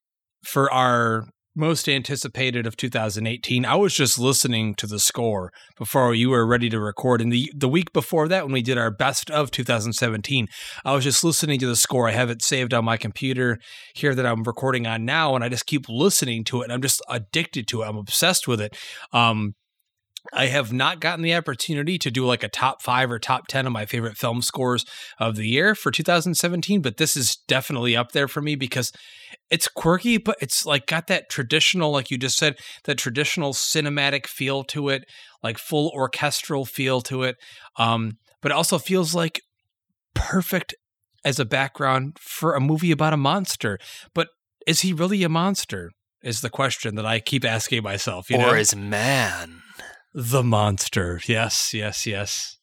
for our most anticipated of two thousand eighteen, I was just listening to the score before you were ready to record. And the, the week before that, when we did our best of two thousand seventeen, I was just listening to the score. I have it saved on my computer here that I'm recording on now, and I just keep listening to it, and I'm just addicted to it. I'm obsessed with it. Um, I have not gotten the opportunity to do like a top five or top ten of my favorite film scores of the year for two thousand seventeen, but this is definitely up there for me because it's quirky, but it's like got that traditional, like you just said, that traditional cinematic feel to it, like full orchestral feel to it. Um, but it also feels like perfect as a background for a movie about a monster. But is he really a monster? Is the question that I keep asking myself. You or know? is man the monster? Yes, yes, yes.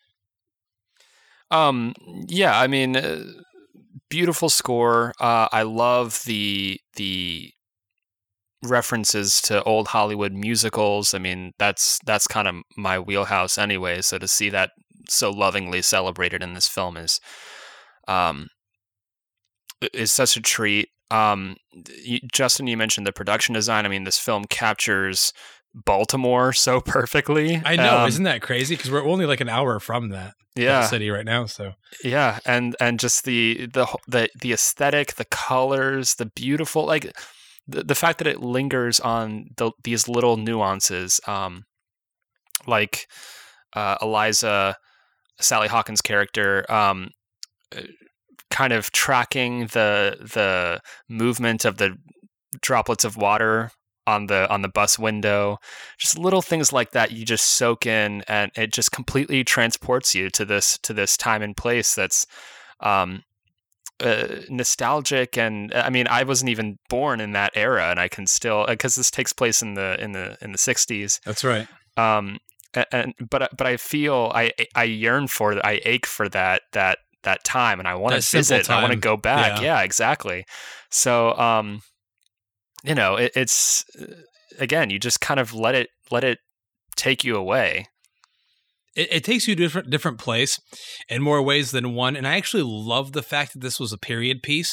Um, yeah, I mean, uh, beautiful score. Uh, I love the the references to old Hollywood musicals. I mean, that's that's kind of my wheelhouse anyway. So to see that so lovingly celebrated in this film is, um, is such a treat. Um, you, Justin, you mentioned the production design. I mean, this film captures Baltimore so perfectly. I know, um, isn't that crazy? Because we're only like an hour from that, yeah, that city right now. So yeah, and and just the the the the aesthetic, the colors, the beautiful, like the the fact that it lingers on the, these little nuances, um, like uh, Eliza, Sally Hawkins' character, um. kind of tracking the the movement of the droplets of water on the on the bus window, just little things like that you just soak in, and it just completely transports you to this to this time and place that's um, uh, nostalgic. And I mean, I wasn't even born in that era, and I can still, because this takes place in the in the in the sixties. That's right. Um, and, and but but I feel I I yearn for that. I ache for that that. that time, and I want to visit. I want to go back. Yeah. yeah, exactly. So, um, you know, it, it's again, you just kind of let it let it take you away. It, it takes you to a different different place in more ways than one. And I actually love the fact that this was a period piece.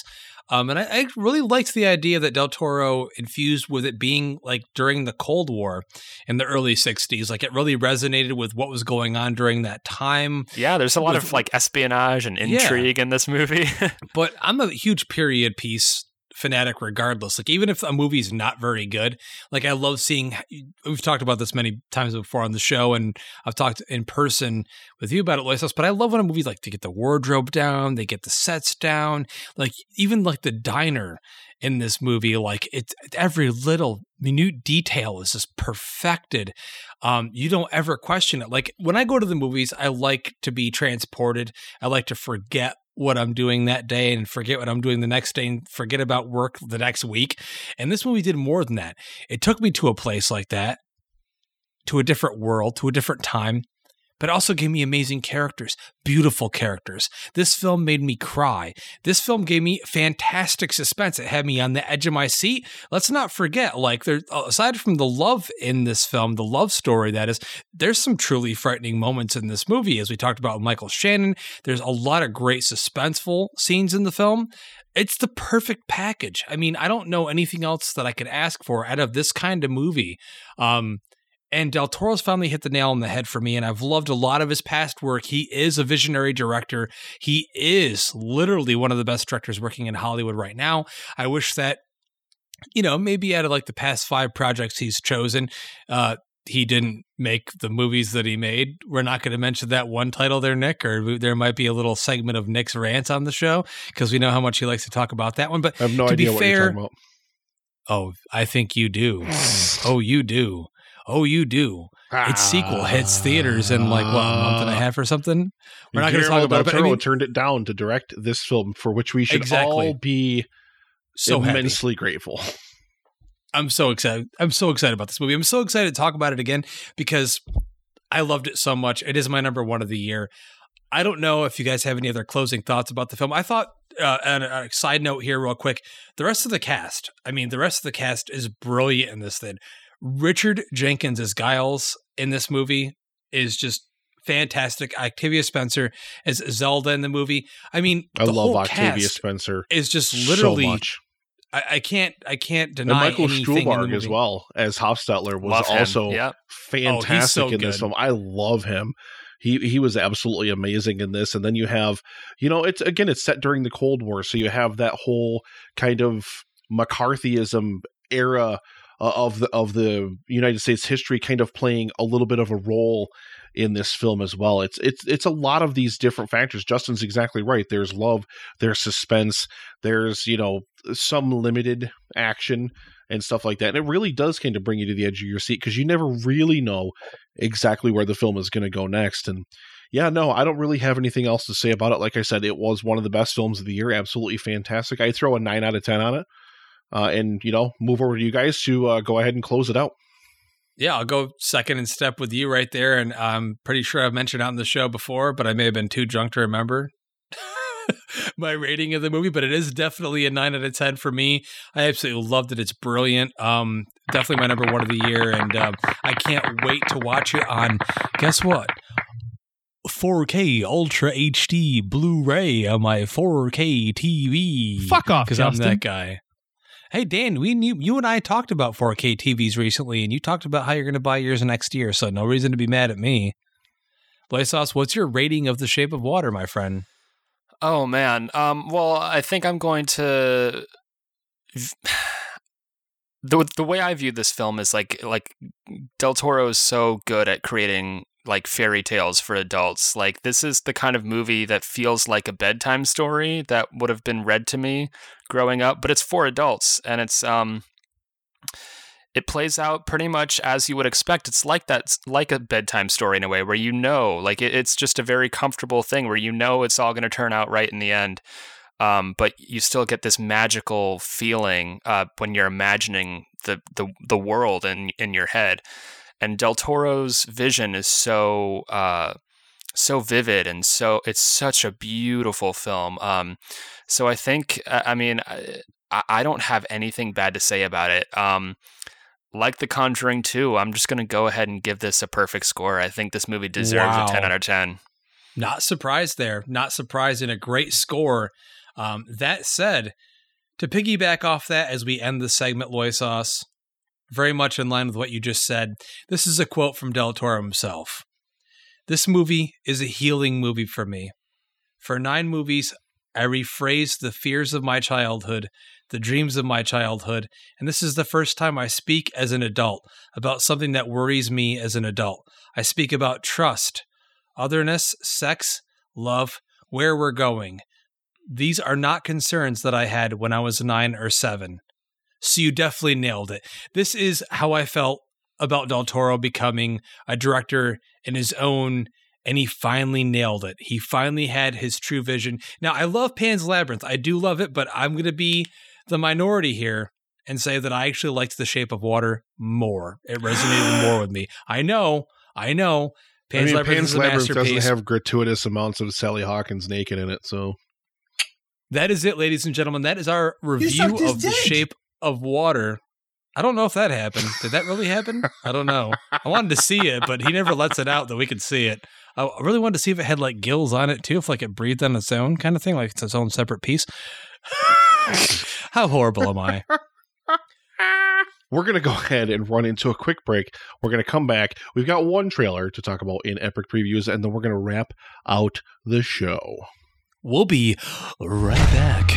Um, and I, I really liked the idea that Del Toro infused with it being like during the Cold War in the early sixties. Like it really resonated with what was going on during that time. Yeah, there's a lot With- of like espionage and Yeah. intrigue in this movie. But I'm a huge period piece fanatic regardless. Like even if a movie's not very good, like I love seeing, we've talked about this many times before on the show, and I've talked in person with you about it, Loisos, but I love when a movie like they get the wardrobe down, they get the sets down, like even like the diner in this movie, like it's every little minute detail is just perfected. Um, you don't ever question it. Like when I go to the movies, I like to be transported. I like to forget what I'm doing that day and forget what I'm doing the next day and forget about work the next week. And this movie did more than that. It took me to a place like that, to a different world, to a different time, but also gave me amazing characters, beautiful characters. This film made me cry. This film gave me fantastic suspense. It had me on the edge of my seat. Let's not forget, like, there, aside from the love in this film, the love story that is, there's some truly frightening moments in this movie. As we talked about with Michael Shannon, there's a lot of great suspenseful scenes in the film. It's the perfect package. I mean, I don't know anything else that I could ask for out of this kind of movie. Um, And Del Toro's finally hit the nail on the head for me, and I've loved a lot of his past work. He is a visionary director. He is literally one of the best directors working in Hollywood right now. I wish that, you know, maybe out of like the past five projects he's chosen, uh, he didn't make the movies that he made. We're not going to mention that one title there, Nick, or there might be a little segment of Nick's rant on the show because we know how much he likes to talk about that one. But I have no to idea be what fair, you're talking about. oh, I think you do. oh, you do. Oh, you do. Its sequel hits theaters in like, what, a month and a half or something? We're not going to talk about it, but I Toro mean, turned it down to direct this film, for which we should Exactly. all be so happy. immensely grateful. I'm so excited. I'm so excited about this movie. I'm so excited to talk about it again because I loved it so much. It is my number one of the year. I don't know if you guys have any other closing thoughts about the film. I thought, uh, and a side note here real quick, the rest of the cast, I mean, the rest of the cast is brilliant in this thing. Richard Jenkins as Giles in this movie is just fantastic. Octavia Spencer as Zelda in the movie. I mean, I the love whole Octavia cast Spencer is just literally, so much. I, I can't, I can't And deny Michael anything in the Stuhlbarg movie. as well as Hofstetler was Love him. also Yep. fantastic so in this good. film. I love him. He he was absolutely amazing in this. And then you have, you know, it's again, it's set during the Cold War, so you have that whole kind of McCarthyism era uh, of the of the United States history kind of playing a little bit of a role in this film as well. It's it's it's a lot of these different factors. Justin's exactly right. There's love, there's suspense, there's, you know, some limited action and stuff like that. And it really does kind of bring you to the edge of your seat because you never really know exactly where the film is going to go next. And yeah, no, I don't really have anything else to say about it. Like I said, it was one of the best films of the year. Absolutely fantastic. I throw a nine out of ten on it. Uh, and, you know, move over to you guys to uh, go ahead and close it out. Yeah, I'll go second in step with you right there. And I'm pretty sure I've mentioned it on the show before, but I may have been too drunk to remember my rating of the movie. But it is definitely a nine out of ten for me. I absolutely loved it. It's brilliant. Um, definitely my number one of the year. And um, I can't wait to watch it on, guess what? four K Ultra H D Blu-ray on my four K T V. Fuck off, because I'm Justin. that guy. Hey, Dan, we knew, you and I talked about four K T Vs recently, and you talked about how you're going to buy yours next year, so no reason to be mad at me. Blaisos, what's your rating of The Shape of Water, my friend? Oh man. Um, well, I think I'm going to. The the way I view this film is like like Del Toro is so good at creating like fairy tales for adults. Like this is the kind of movie that feels like a bedtime story that would have been read to me growing up, but it's for adults, and it's um. It plays out pretty much as you would expect. It's like that, like a bedtime story in a way, where you know, like it, it's just a very comfortable thing where you know it's all going to turn out right in the end. Um, but you still get this magical feeling uh, when you're imagining the the the world in in your head. And Del Toro's vision is so uh, so vivid and so it's such a beautiful film. Um, so I think, I mean, I, I don't have anything bad to say about it. Um, Like The Conjuring two, I'm just going to go ahead and give this a perfect score. I think this movie deserves Wow. a ten out of ten. Not surprised there. Not surprised in a great score. Um, that said, To piggyback off that as we end the segment, Loy Sauce, very much in line with what you just said, this is a quote from Del Toro himself. This movie is a healing movie for me. For nine movies, I rephrased the fears of my childhood, the dreams of my childhood, and this is the first time I speak as an adult about something that worries me as an adult. I speak about trust, otherness, sex, love, where we're going. These are not concerns that I had when I was nine or seven. So you definitely nailed it. This is how I felt about Del Toro becoming a director in his own, and he finally nailed it. He finally had his true vision. Now, I love Pan's Labyrinth. I do love it, but I'm going to be the minority here and say that I actually liked The Shape of Water more. It resonated more with me. I know, I know, Pan's I mean, Labyrinth Pan's is a Labyrinth masterpiece. doesn't have gratuitous amounts of Sally Hawkins naked in it, so... That is it, ladies and gentlemen. That is our review of The Shape of Water. I don't know if that happened. Did that really happen? I don't know. I wanted to see it, but he never lets it out that we could see it. I really wanted to see if it had like gills on it too, if like it breathed on its own kind of thing, like it's its own separate piece. How horrible am I? We're going to go ahead and run into a quick break. We're going to come back. We've got one trailer to talk about in Epic Previews, and then we're going to wrap out the show. We'll be right back.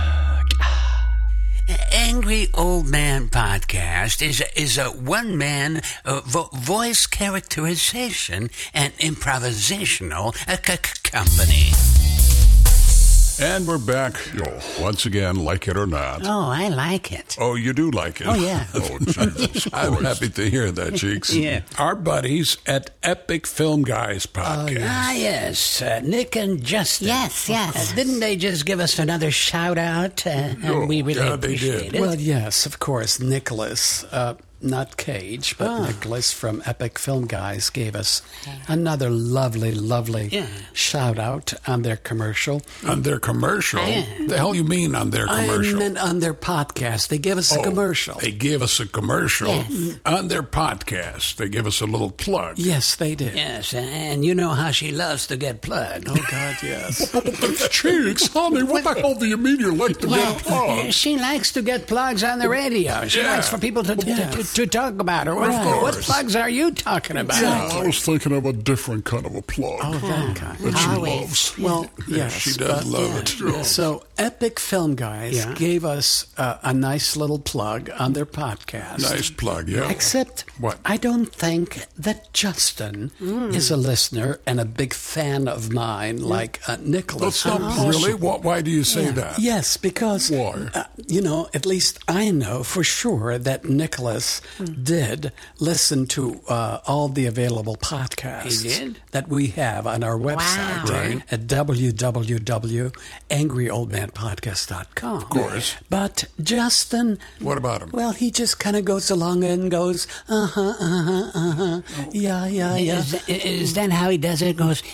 Angry Old Man Podcast is a, is a one-man uh, vo- voice characterization and improvisational uh, c- c- company. And we're back, yo, once again, like it or not. Oh, I like it. Oh, you do like it? Oh, yeah. Oh, Jesus I'm happy to hear that, Cheeks. Yeah. Our buddies at Epic Film Guys Podcast. Ah, yes. Uh, Nick and Justin. Yes, yes. Uh, didn't they just give us another shout-out? Uh, and Oh, we really yeah, they appreciate did. it. Well, yes, of course. Nicholas, uh, not Cage, but Oh. Nicholas from Epic Film Guys gave us another lovely, lovely Yeah. shout out on their commercial. On their commercial? Yeah. The hell you mean on their commercial? I meant on their podcast. They gave us a Oh, commercial. They gave us a commercial Yes. on their podcast. They gave us a little plug. Yes, they did. Yes, and you know how she loves to get plugged. Oh, God, yes. Cheeks, honey, what the hell do you mean you like to Well, get plugs? she likes to get plugs on the radio. She Yeah. likes for people to, to, to, to talk about her. What, Of what course. plugs are you talking about? Yeah, I was thinking of a different kind of a plug. Oh, that kind. that she Always. loves. Well, Yeah, yes. she does but- love it. Oh. So, Epic Film Guys Yeah. gave us uh, a nice little plug on their podcast. Nice plug, yeah. Except, What? I don't think that Justin is a listener and a big fan of mine like uh, Nicholas. That's not really. What, why do you say that? Yes, because, Why? uh, you know, at least I know for sure that Nicholas did listen to uh, all the available podcasts He did? that we have on our website Wow. Right. at w w w dot angry old man podcast dot com. Of course. But Justin, What about him? well, he just kind of goes along and goes, uh huh, uh huh, uh huh, yeah, yeah, yeah. Is, that- is that how he does it? Goes,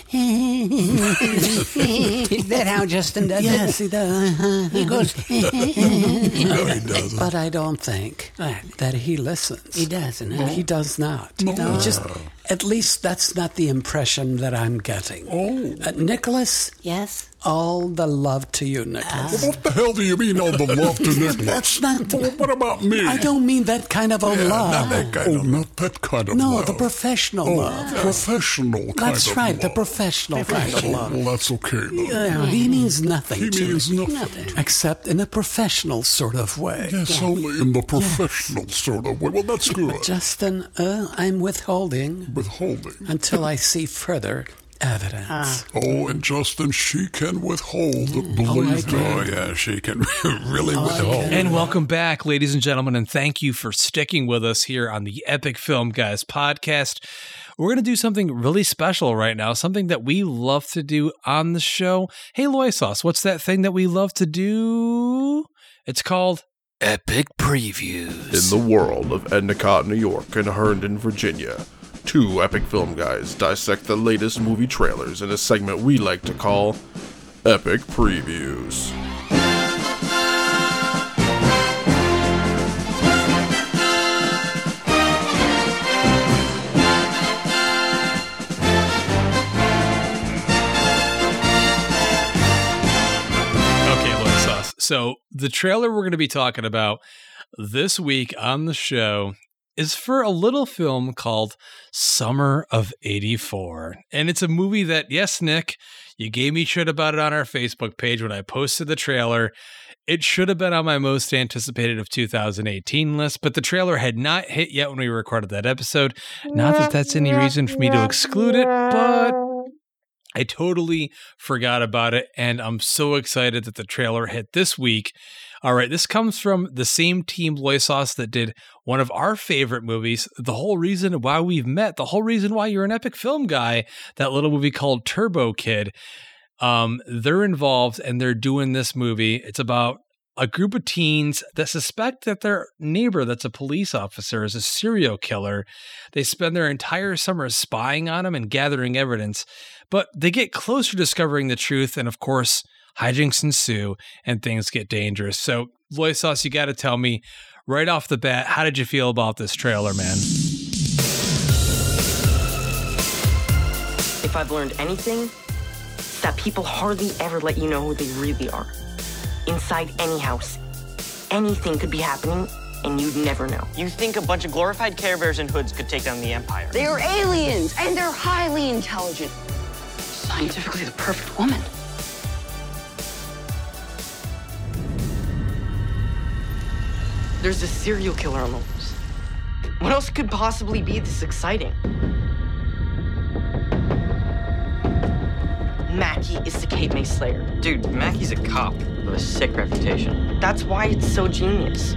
is that how Justin does Yes, it? he does. Uh-huh. He goes, No, he doesn't. But I don't think that he listens. he doesn't. Huh? He does not. No. He just, at least that's not the impression that I'm getting. Oh. Uh, Nicholas, Yes? all the love to you, Nicholas. What the hell do you mean all the love to Nicholas? That's not. Well, what about me? I don't mean that kind of a Yeah, love. not that kind oh, of not that kind of no, love. the professional oh, love. professional kind That's of right, love. the professional kind of Oh, love. well, that's okay. Then. Yeah, he means nothing He to means me, nothing. except in a professional sort of way. Yes, only in the professional sort of way. Well, that's good. Justin, uh, I'm withholding Withholding. until I see further evidence. Oh, and Justin, she can withhold. I Believe me. can. Oh, yeah, she can really I withhold. can. And welcome back, ladies and gentlemen, and thank you for sticking with us here on the Epic Film Guys podcast. We're going to do something really special right now, something that we love to do on the show. Hey, Loy Sauce, what's that thing that we love to do? It's called Epic Previews. In the world of Endicott, New York, and Herndon, Virginia, two Epic Film Guys dissect the latest movie trailers in a segment we like to call Epic Previews. Okay, Loy Sauce. So the trailer we're going to be talking about this week on the show is for a little film called Summer of eighty-four. And it's a movie that, yes, Nick, you gave me shit about it on our Facebook page when I posted the trailer. It should have been on my most anticipated of two thousand eighteen list, but the trailer had not hit yet when we recorded that episode. Not that that's any reason for me to exclude it, but I totally forgot about it, and I'm so excited that the trailer hit this week. All right, this comes from the same team, Loisos, that did one of our favorite movies, the whole reason why we've met, the whole reason why you're an epic film guy, that little movie called Turbo Kid. Um, they're involved, and they're doing this movie. It's about a group of teens that suspect that their neighbor that's a police officer is a serial killer. They spend their entire summer spying on him and gathering evidence, but they get closer to discovering the truth, and of course, hijinks ensue and things get dangerous. So, Loisos, you got to tell me right off the bat, how did you feel about this trailer, man? If I've learned anything, it's that people hardly ever let you know who they really are. Inside any house, anything could be happening, and you'd never know. You think a bunch of glorified Care Bears in hoods could take down the Empire? They are aliens, and they're highly intelligent. Scientifically the perfect woman. There's a serial killer on the loose. What else could possibly be this exciting? Mackie is the Cape May Slayer. Dude, Mackie's a cop with a sick reputation. That's why it's so genius.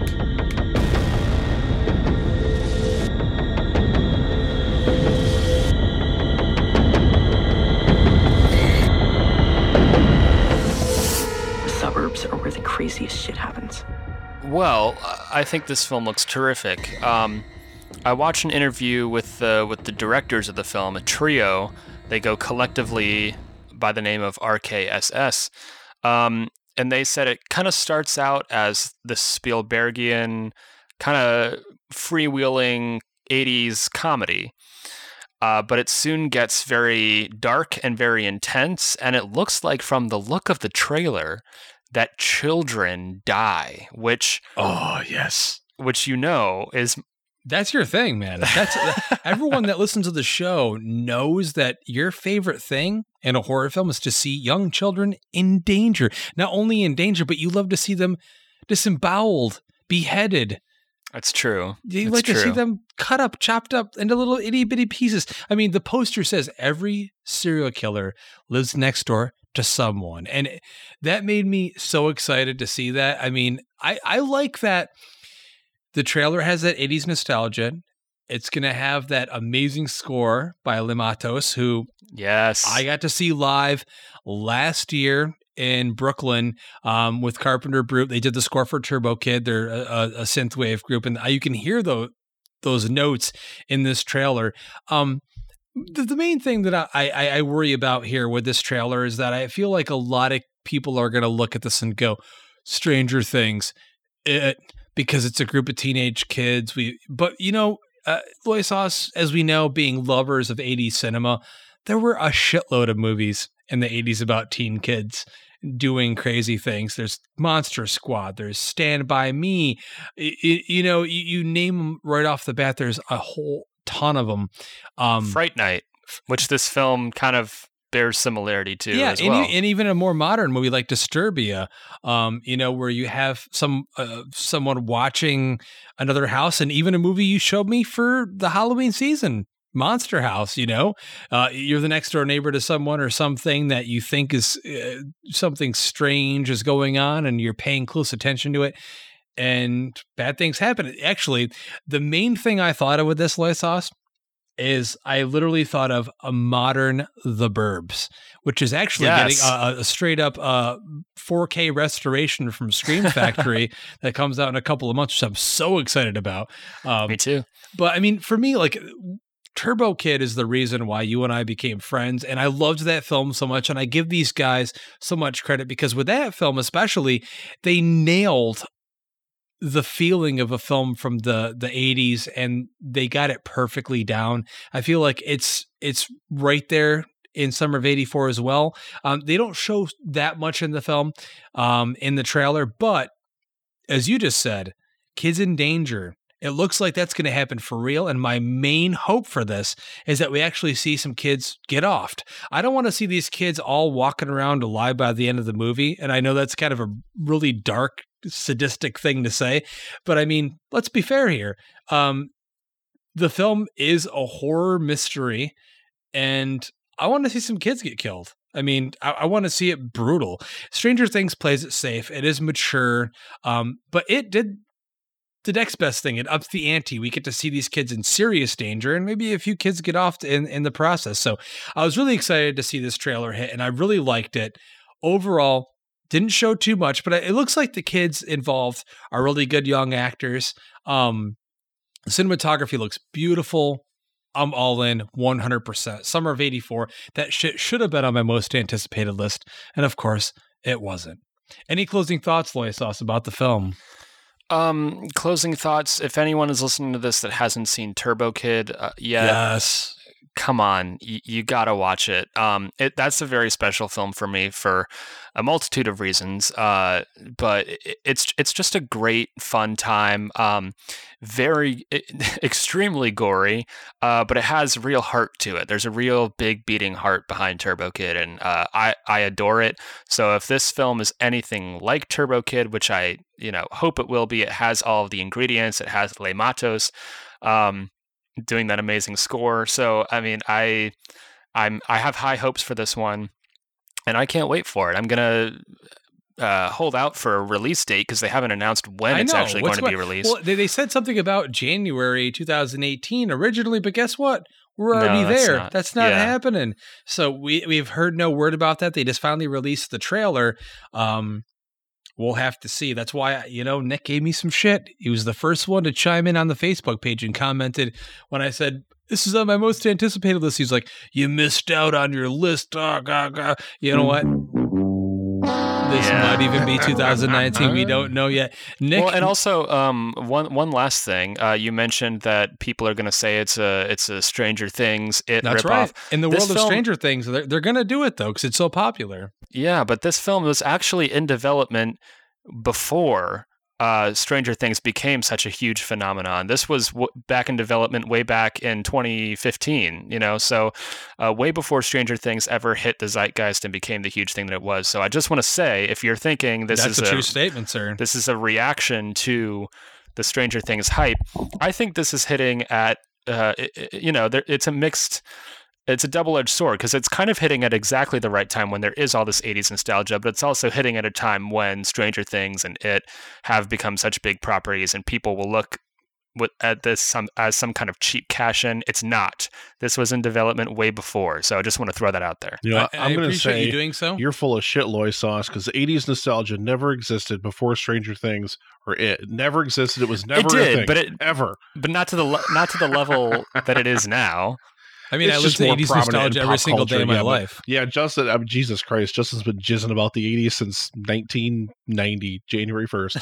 The suburbs are where the craziest shit happens. Well, I think this film looks terrific. Um, I watched an interview with the with the directors of the film, a trio. They go collectively by the name of R K S S, um, and they said it kind of starts out as the Spielbergian kind of freewheeling eighties comedy, uh, but it soon gets very dark and very intense, and it looks like from the look of the trailer that children die, which oh yes, which you know is that's your thing, man. That's everyone that listens to the show knows that your favorite thing in a horror film is to see young children in danger. Not only in danger, but you love to see them disemboweled, beheaded. That's true. You That's like true. to see them cut up, chopped up into little itty bitty pieces. I mean, the poster says every serial killer lives next door to someone. And that made me so excited to see that. I mean, I, I like that the trailer has that eighties nostalgia. It's going to have that amazing score by Lim Matos, who yes, I got to see live last year in Brooklyn um, with Carpenter Brute. They did the score for Turbo Kid. They're a, a, a synthwave group, and you can hear those, those notes in this trailer. Um, The, the main thing that I, I, I worry about here with this trailer is that I feel like a lot of people are going to look at this and go, Stranger Things, it, because it's a group of teenage kids. We, But, you know, uh, Loisos, as we know, being lovers of eighties cinema, there were a shitload of movies in the eighties about teen kids doing crazy things. There's Monster Squad. There's Stand By Me. You, you know, you, you name them right off the bat. There's a whole ton of them. Um, Fright Night, which this film kind of bears similarity to yeah, as and, well. e- and even a more modern movie like Disturbia, um, you know, where you have some uh, someone watching another house, and even a movie you showed me for the Halloween season, Monster House. You know, uh, you're the next door neighbor to someone or something that you think is uh, something strange is going on, and you're paying close attention to it. And bad things happen. Actually, the main thing I thought of with this Loisos is I literally thought of a modern The Burbs, which is actually Yes. getting a, a straight up uh, four K restoration from Scream Factory that comes out in a couple of months, which I'm so excited about. Um, Me too. But I mean, for me, like Turbo Kid is the reason why you and I became friends. And I loved that film so much. And I give these guys so much credit because with that film, especially, they nailed the feeling of a film from the the eighties, and they got it perfectly down. I feel like it's it's right there in Summer of eighty-four as well. Um, they don't show that much in the film, um, in the trailer, but as you just said, kids in danger. It looks like that's going to happen for real. And my main hope for this is that we actually see some kids get offed. I don't want to see these kids all walking around alive by the end of the movie. And I know that's kind of a really dark, sadistic thing to say, but I mean, let's be fair here. Um, the film is a horror mystery, and I want to see some kids get killed. I mean, I, I want to see it brutal. Stranger Things plays it safe. It is mature, um, but it did the next best thing. It ups the ante. We get to see these kids in serious danger, and maybe a few kids get off in, in the process. So I was really excited to see this trailer hit, and I really liked it. Overall, didn't show too much, but it looks like the kids involved are really good young actors. Um, the cinematography looks beautiful. I'm all in one hundred percent. Summer of eighty-four, that shit should have been on my most anticipated list. And of course, it wasn't. Any closing thoughts, Loy Sauce, about the film? Um, closing thoughts. If anyone is listening to this that hasn't seen Turbo Kid uh, yet, yes, come on, y- you gotta watch it. Um, it that's a very special film for me for a multitude of reasons. Uh, but it, it's it's just a great fun time. Um, very it, extremely gory, uh, but it has real heart to it. There's a real big beating heart behind Turbo Kid, and uh, I I adore it. So if this film is anything like Turbo Kid, which I you know hope it will be, it has all of the ingredients. It has Le Matos. Um, doing that amazing score. So, I mean, I, I'm, I have high hopes for this one, and I can't wait for it. I'm going to uh, hold out for a release date because they haven't announced when I it's know. actually What's going to what, be released. Well, they, they said something about January twenty eighteen originally, but guess what? We're already No, that's there. not- That's not yeah. happening. So we, we've heard no word about that. They just finally released the trailer. Um, We'll have to see. That's why, you know, Nick gave me some shit. He was the first one to chime in on the Facebook page and commented when I said, this is on my most anticipated list. He's like, you missed out on your list. Oh, God, God. You know what? This Yeah. might even be two thousand nineteen. We don't know yet. Nick, Well, and also um, one one last thing. Uh, you mentioned that people are going to say it's a it's a Stranger Things it that's ripoff. right. In the This world of film- Stranger Things, they're, they're going to do it, though, because it's so popular. Yeah, but this film was actually in development before uh, Stranger Things became such a huge phenomenon. This was w- back in development way back in twenty fifteen, you know, so uh, way before Stranger Things ever hit the zeitgeist and became the huge thing that it was. So I just want to say, if you're thinking this That's is a true statement, sir. this is a reaction to the Stranger Things hype, I think this is hitting at, uh, it- it- you know, there, it's a mixed... It's a double-edged sword because it's kind of hitting at exactly the right time when there is all this eighties nostalgia, but it's also hitting at a time when Stranger Things and It have become such big properties, and people will look with, at this some, as some kind of cheap cash-in. It's not. This was in development way before, so I just want to throw that out there. You know, I- I'm I going to appreciate say you doing so. you're full of shit, Loy Sauce, because eighties nostalgia never existed before Stranger Things or It. It never existed. It was never it did, a thing, but it ever. but not to the le- not to the level that it is now. I mean, It's I just lived more eighties prominent in nostalgia every pop single day culture, of my yeah, but- life. Yeah, Justin, I mean, Jesus Christ, Justin's been jizzing about the eighties since nineteen ninety, January first.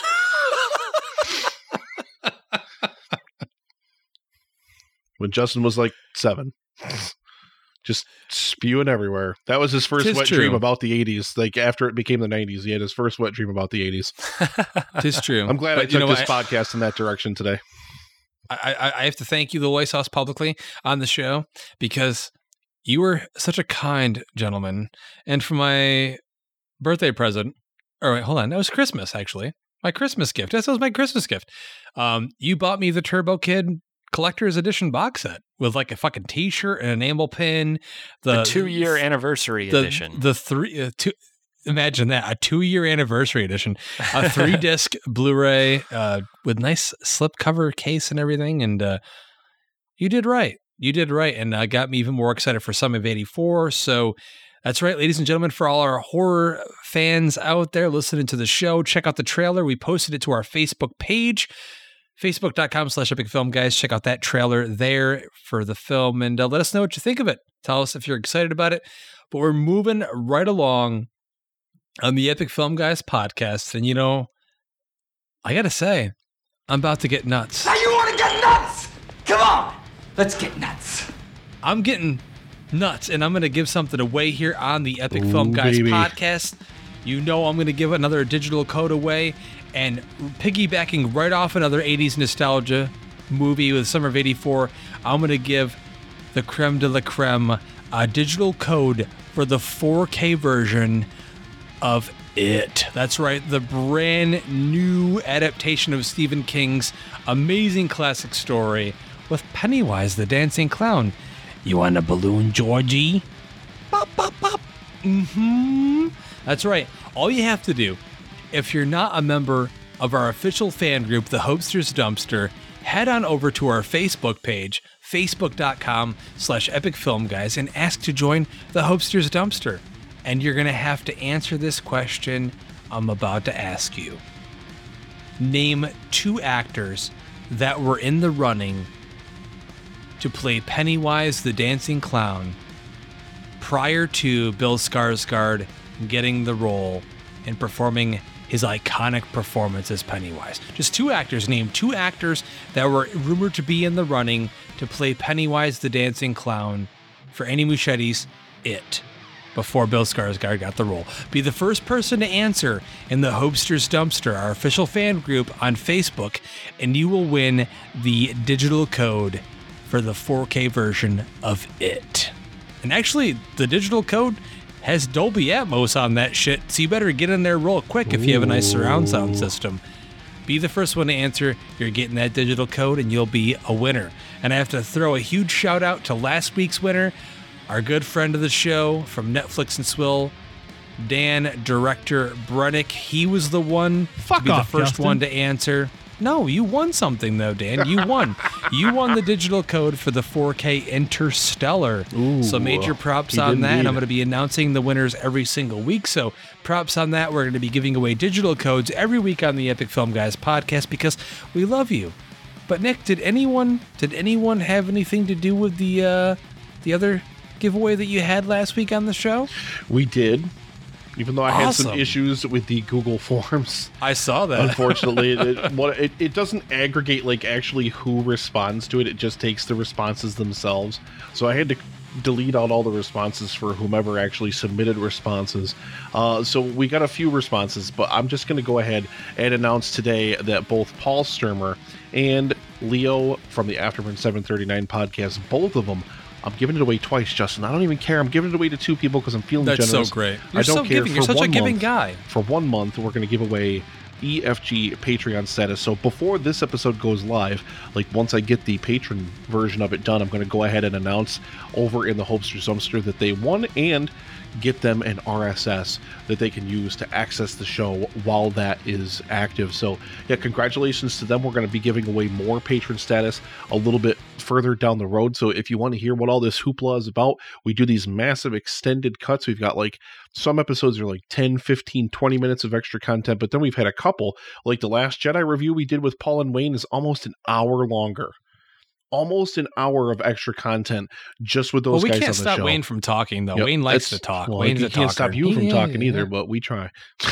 When Justin was like seven. Just spewing everywhere. That was his first Tis wet true. dream about the eighties. Like after it became the nineties, he had his first wet dream about the eighties. It's true. I'm glad But I you took know this what? podcast in that direction today. I, I, I have to thank you, the Loy Sauce, publicly on the show because you were such a kind gentleman. And for my birthday present, or wait, hold on, that was Christmas, actually. My Christmas gift. That was my Christmas gift. Um, you bought me the Turbo Kid Collector's Edition box set with like a fucking T-shirt and an enamel pin. The, The two-year anniversary the, edition. The three, uh, two, imagine that, a two-year anniversary edition, a three-disc Blu-ray uh, with nice slipcover case and everything. And uh, you did right. You did right, and uh, got me even more excited for Summer of eighty-four. So that's right, ladies and gentlemen, for all our horror fans out there listening to the show, check out the trailer. We posted it to our Facebook page, facebook.com slash epic film, guys. Check out that trailer there for the film, and uh, let us know what you think of it. Tell us if you're excited about it. But we're moving right along on the Epic Film Guys podcast, and you know, I gotta say, I'm about to get nuts. Now you want to get nuts? Come on, let's get nuts. I'm getting nuts. And I'm going to give something away here on the Epic Ooh, Film Guys baby. podcast. You know I'm going to give another digital code away. And piggybacking right off another eighties nostalgia movie with Summer of eighty-four, I'm going to give the creme de la creme a digital code for the four K version of It. That's right, the brand new adaptation of Stephen King's amazing classic story with Pennywise the Dancing Clown. You want a balloon, Georgie? Pop, pop, pop. Mm-hmm. That's right. All you have to do, if you're not a member of our official fan group, the Hopesters Dumpster, head on over to our Facebook page, facebook.com slash Epic Film Guys, and ask to join the Hopesters Dumpster. And you're going to have to answer this question I'm about to ask you. Name two actors that were in the running to play Pennywise the Dancing Clown prior to Bill Skarsgård getting the role and performing his iconic performance as Pennywise. Just two actors. Name two actors that were rumored to be in the running to play Pennywise the Dancing Clown for Annie Muschietti's It, before Bill Skarsgård got the role. Be the first person to answer in the Hopesters Dumpster, our official fan group on Facebook, and you will win the digital code for the four K version of It. And actually, the digital code has Dolby Atmos on that shit, so you better get in there real quick if you have a nice surround sound system. Be the first one to answer, you're getting that digital code, and you'll be a winner. And I have to throw a huge shout out to last week's winner, our good friend of the show from Netflix and Swill, Dan Director Brennick. He was the one Fuck to be off, the first Justin. one to answer. No, you won something though, Dan. You won. You won the digital code for the four K Interstellar. Ooh, so major props he on did that. And indeed. I'm going to be announcing the winners every single week. So props on that. We're going to be giving away digital codes every week on the Epic Film Guys podcast because we love you. But Nick, did anyone did anyone have anything to do with the uh, the other giveaway that you had last week on the show? We did. Even though I had some Awesome. issues with the Google Forms. I saw that. Unfortunately, it, what, it, it doesn't aggregate like actually who responds to it. It just takes the responses themselves. So I had to delete out all the responses for whomever actually submitted responses. Uh, so we got a few responses, but I'm just going to go ahead and announce today that both Paul Sturmer and Leo from the Afterburn seven thirty-nine podcast, both of them, I'm giving it away twice, Justin. I don't even care. I'm giving it away to two people because I'm feeling That's generous. so great. I You're don't so care. giving. For You're such a one giving month- guy. For one month, we're going to give away E F G Patreon status. So before this episode goes live, like once I get the patron version of it done, I'm going to go ahead and announce over in the Hopesters Dumpster that they won and get them an R S S that they can use to access the show while that is active. So yeah, congratulations to them. We're going to be giving away more patron status a little bit further down the road. So if you want to hear what all this hoopla is about, we do these massive extended cuts. We've got like some episodes are like ten, fifteen, twenty minutes of extra content, but then we've had a couple, like the last Jedi review we did with Paul and Wayne is almost an hour longer. Almost an hour of extra content just with those Well, we guys can't on the stop show. Wayne from talking, though. Yep, Wayne likes that's- to talk. Well, Wayne's he a can't talker. stop you from Yeah, talking yeah, either, yeah. but we try.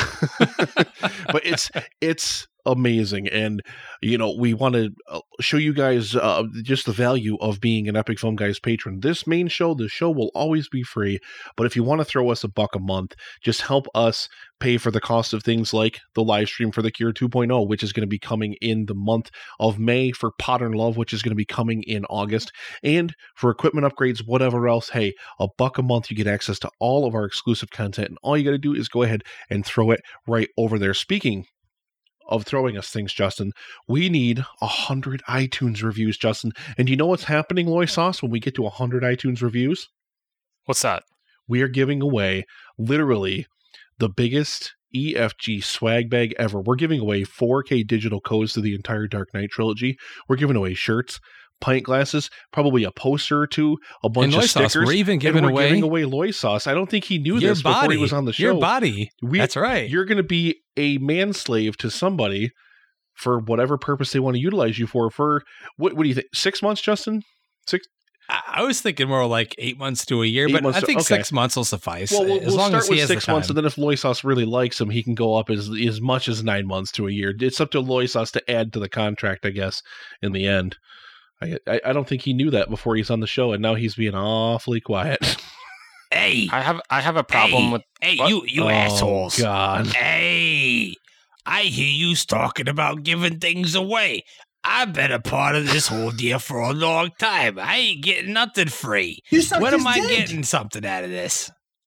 But it's it's amazing, and you know we want to show you guys uh, just the value of being an Epic Film Guys patron. This main show, the show will always be free, but if you want to throw us a buck a month, just help us pay for the cost of things like the live stream for The Cure two point oh, which is going to be coming in the month of May, for Potter and Love, which is going to be coming in August, and for equipment upgrades, whatever else. Hey, a buck a month, you get access to all of our exclusive content, and all you got to do is go ahead and throw it right over there. Speaking of throwing us things, Justin, we need a hundred iTunes reviews, Justin. And you know what's happening, Loy Sauce, when we get to a hundred iTunes reviews? What's that? We are giving away literally the biggest E F G swag bag ever. We're giving away four K digital codes to the entire Dark Knight trilogy. We're giving away shirts, pint glasses, probably a poster or two, a bunch And of Loy stickers. Sauce. We're even and giving we're away- giving away Loy Sauce. I don't think he knew Your this before body. he was on the show. Your body. We- That's right. You're going to be a manslave to somebody for whatever purpose they want to utilize you for. For what? What do you think? Six months, Justin? Six? I I was thinking more like eight months to a year, Eight but months I to- think okay. six months will suffice. Well, we'll, as we'll long start as he with has six the months, time. and then if Loy Sauce really likes him, he can go up as as much as nine months to a year. It's up to Loy Sauce to add to the contract, I guess. In the end, I, I I don't think he knew that before he's on the show, and now he's being awfully quiet. Hey, I have I have a problem hey, with hey, what? you you Oh, assholes. God. Hey, I hear you talking about giving things away. I've been a part of this whole deal for a long time. I ain't getting nothing free. You sucked When his am I dick. getting something out of this?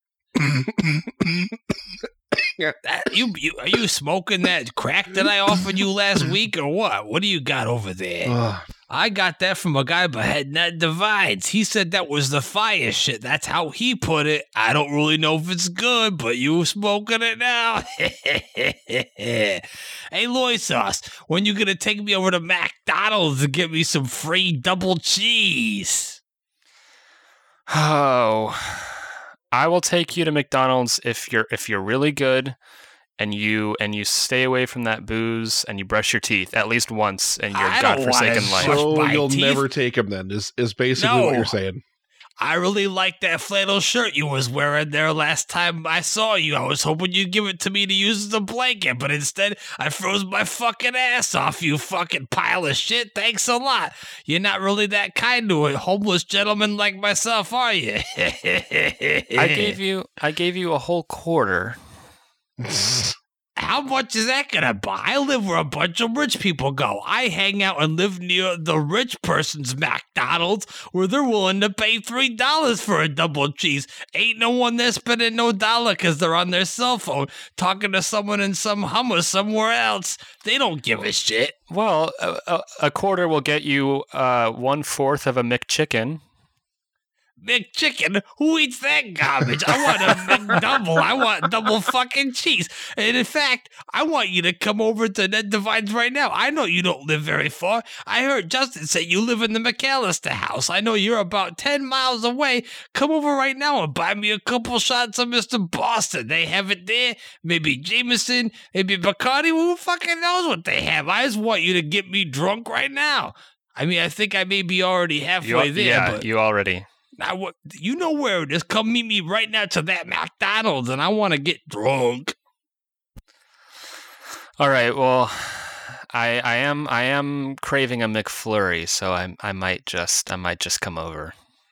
That, you, you are you smoking that crack that I offered you last week or what? What do you got over there? Ugh. I got that from a guy behind that divides. He said that was the fire shit. That's how he put it. I don't really know if it's good, but you smoking it now. Hey, Loy Sauce, when you gonna take me over to McDonald's and get me some free double cheese? Oh, I will take you to McDonald's if you're if you're really good, and you and you stay away from that booze and you brush your teeth at least once in your I don't godforsaken wanna life. brush So my you'll teeth? never take him then, is, is basically No. what you're saying. I really liked that flannel shirt you was wearing there last time I saw you. I was hoping you'd give it to me to use as a blanket, but instead I froze my fucking ass off, you fucking pile of shit. Thanks a lot. You're not really that kind to a homeless gentleman like myself, are you? I gave you I gave you a whole quarter. How much is that gonna buy? I live where a bunch of rich people go. I hang out and live near the rich person's McDonald's where they're willing to pay three dollars for a double cheese. Ain't no one there spending no dollar because they're on their cell phone talking to someone in some Hummer somewhere else. They don't give a shit. Well, a, a, a quarter will get you uh, one fourth of a McChicken. McChicken? Who eats that garbage? I want a McDouble. I want double fucking cheese. And in fact, I want you to come over to Ned Divides right now. I know you don't live very far. I heard Justin say you live in the McAllister house. I know you're about ten miles away. Come over right now and buy me a couple shots of Mister Boston. They have it there. Maybe Jameson, maybe Bacardi. Who fucking knows what they have? I just want you to get me drunk right now. I mean, I think I may be already halfway You, there. yeah, but you already. Now, what, you know where it is. Come meet me right now to that McDonald's, and I want to get drunk. All right. Well, I I am I am craving a McFlurry, so I I might just I might just come over.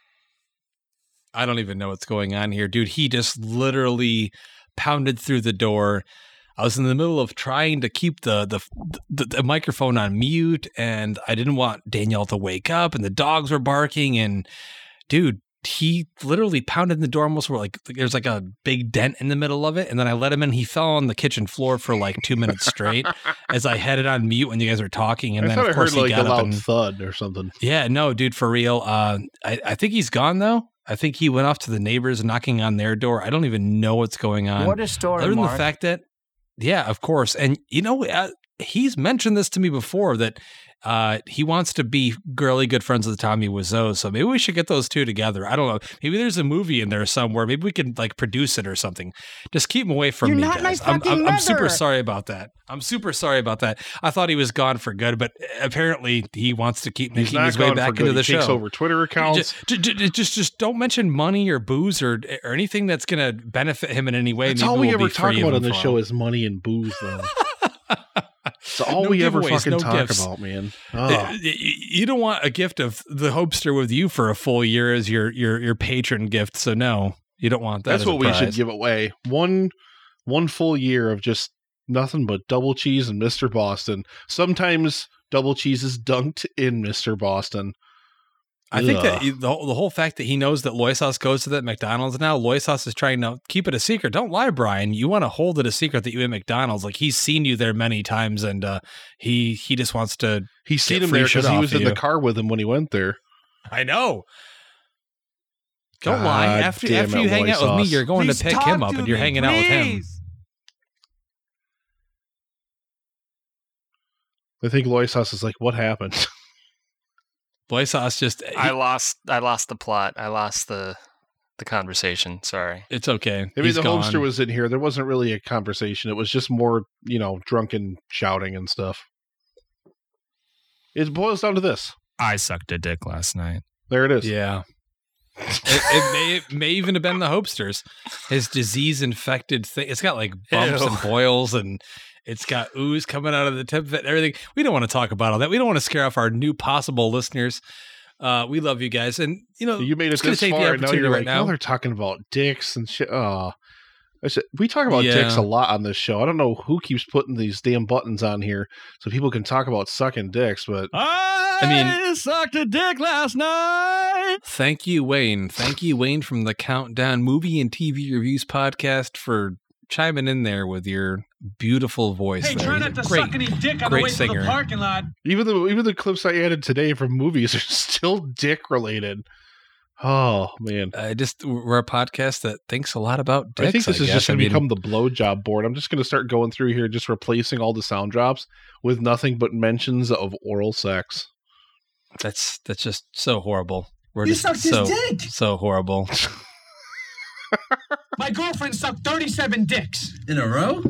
I don't even know what's going on here, dude. He just literally pounded through the door. I was in the middle of trying to keep the the, the the microphone on mute, and I didn't want Danielle to wake up, and the dogs were barking, and dude, he literally pounded in the door almost where like there's like a big dent in the middle of it, and then I let him in. He fell on the kitchen floor for like two minutes straight as I had it on mute when you guys were talking, and I then thought of I course heard he like got a up loud and thud or something. yeah, no, dude, for real. Uh, I I think he's gone though. I think he went off to the neighbors knocking on their door. I don't even know what's going on. What a story, Other than Mark. the fact that, yeah, of course. And, you know, uh, he's mentioned this to me before that uh, he wants to be girly good friends with Tommy Wiseau. So maybe we should get those two together. I don't know. Maybe there's a movie in there somewhere. Maybe we can like produce it or something. Just keep him away from You're me, not my guys. I'm, fucking I'm, I'm super mother. sorry about that. I'm super sorry about that. I thought he was gone for good, but apparently he wants to keep He's making not his way gone back for good. into the He takes show. over Twitter accounts. Just, just, just, just don't mention money or booze or or anything that's going to benefit him in any way. That's Maybe all we we'll ever be talk free of about him on the for show all. is money and booze, though. That's all No we ever giveaways, fucking no talk gifts. about, man. Uh, Oh. You don't want a gift of the Hopester with you for a full year as your your your patron gift. So no, you don't want that. That's as a what we should prize. give away. One one full year of just nothing but double cheese and Mister Boston. Sometimes double cheese is dunked in Mister Boston. I think that Ugh. you- the whole, the whole fact that he knows that Loy Sauce goes to that McDonald's now, Loy Sauce is trying to keep it a secret. Don't lie, Brian. You want to hold it a secret that you eat at McDonald's. Like he's seen you there many times, and uh, he he just wants to. He's seen get him free there shit because he off was of in the you. car with him when he went there. I know. Don't God lie. After damn after it, you hang Loy out with me, Sauce. you're going Please to pick talk him up, to and you're me, hanging out with him. please. I think Loy Sauce is like, what happened? Loy Sauce just. I lost I lost the plot. I lost the the conversation. Sorry. It's okay. Maybe He's the gone. Homester was in here. There wasn't really a conversation. It was just more, you know, drunken shouting and stuff. It boils down to this. I sucked a dick last night. There it is. Yeah. it, it may it may even have been the Hopesters. His disease infected thing. It's got like bumps Ew. and boils, and It's got ooze coming out of the tip of it and everything. We don't want to talk about all that. We don't want to scare off our new possible listeners. Uh, we love you guys. And, you know, you made it this take far, the and now opportunity you're right like, now. now they're talking about dicks and shit. Oh, I said, we talk about Yeah. dicks a lot on this show. I don't know who keeps putting these damn buttons on here so people can talk about sucking dicks, but I mean, sucked a dick last night. Thank you, Wayne. Thank you, Wayne, from the Countdown Movie and T V Reviews podcast for chiming in there with your beautiful voice. Hey, there. try He's not a to great, suck any dick on the great way to singer. the parking lot. even the even the clips I added today from movies are still dick related. Oh man, I just we're a podcast that thinks a lot about dicks. I think this is guess. just going I to mean, become the blowjob board. I'm just going to start going through here, just replacing all the sound drops with nothing but mentions of oral sex. That's that's just so horrible. We're You just sucked his so dick. so horrible. My girlfriend sucked thirty-seven dicks. In a row?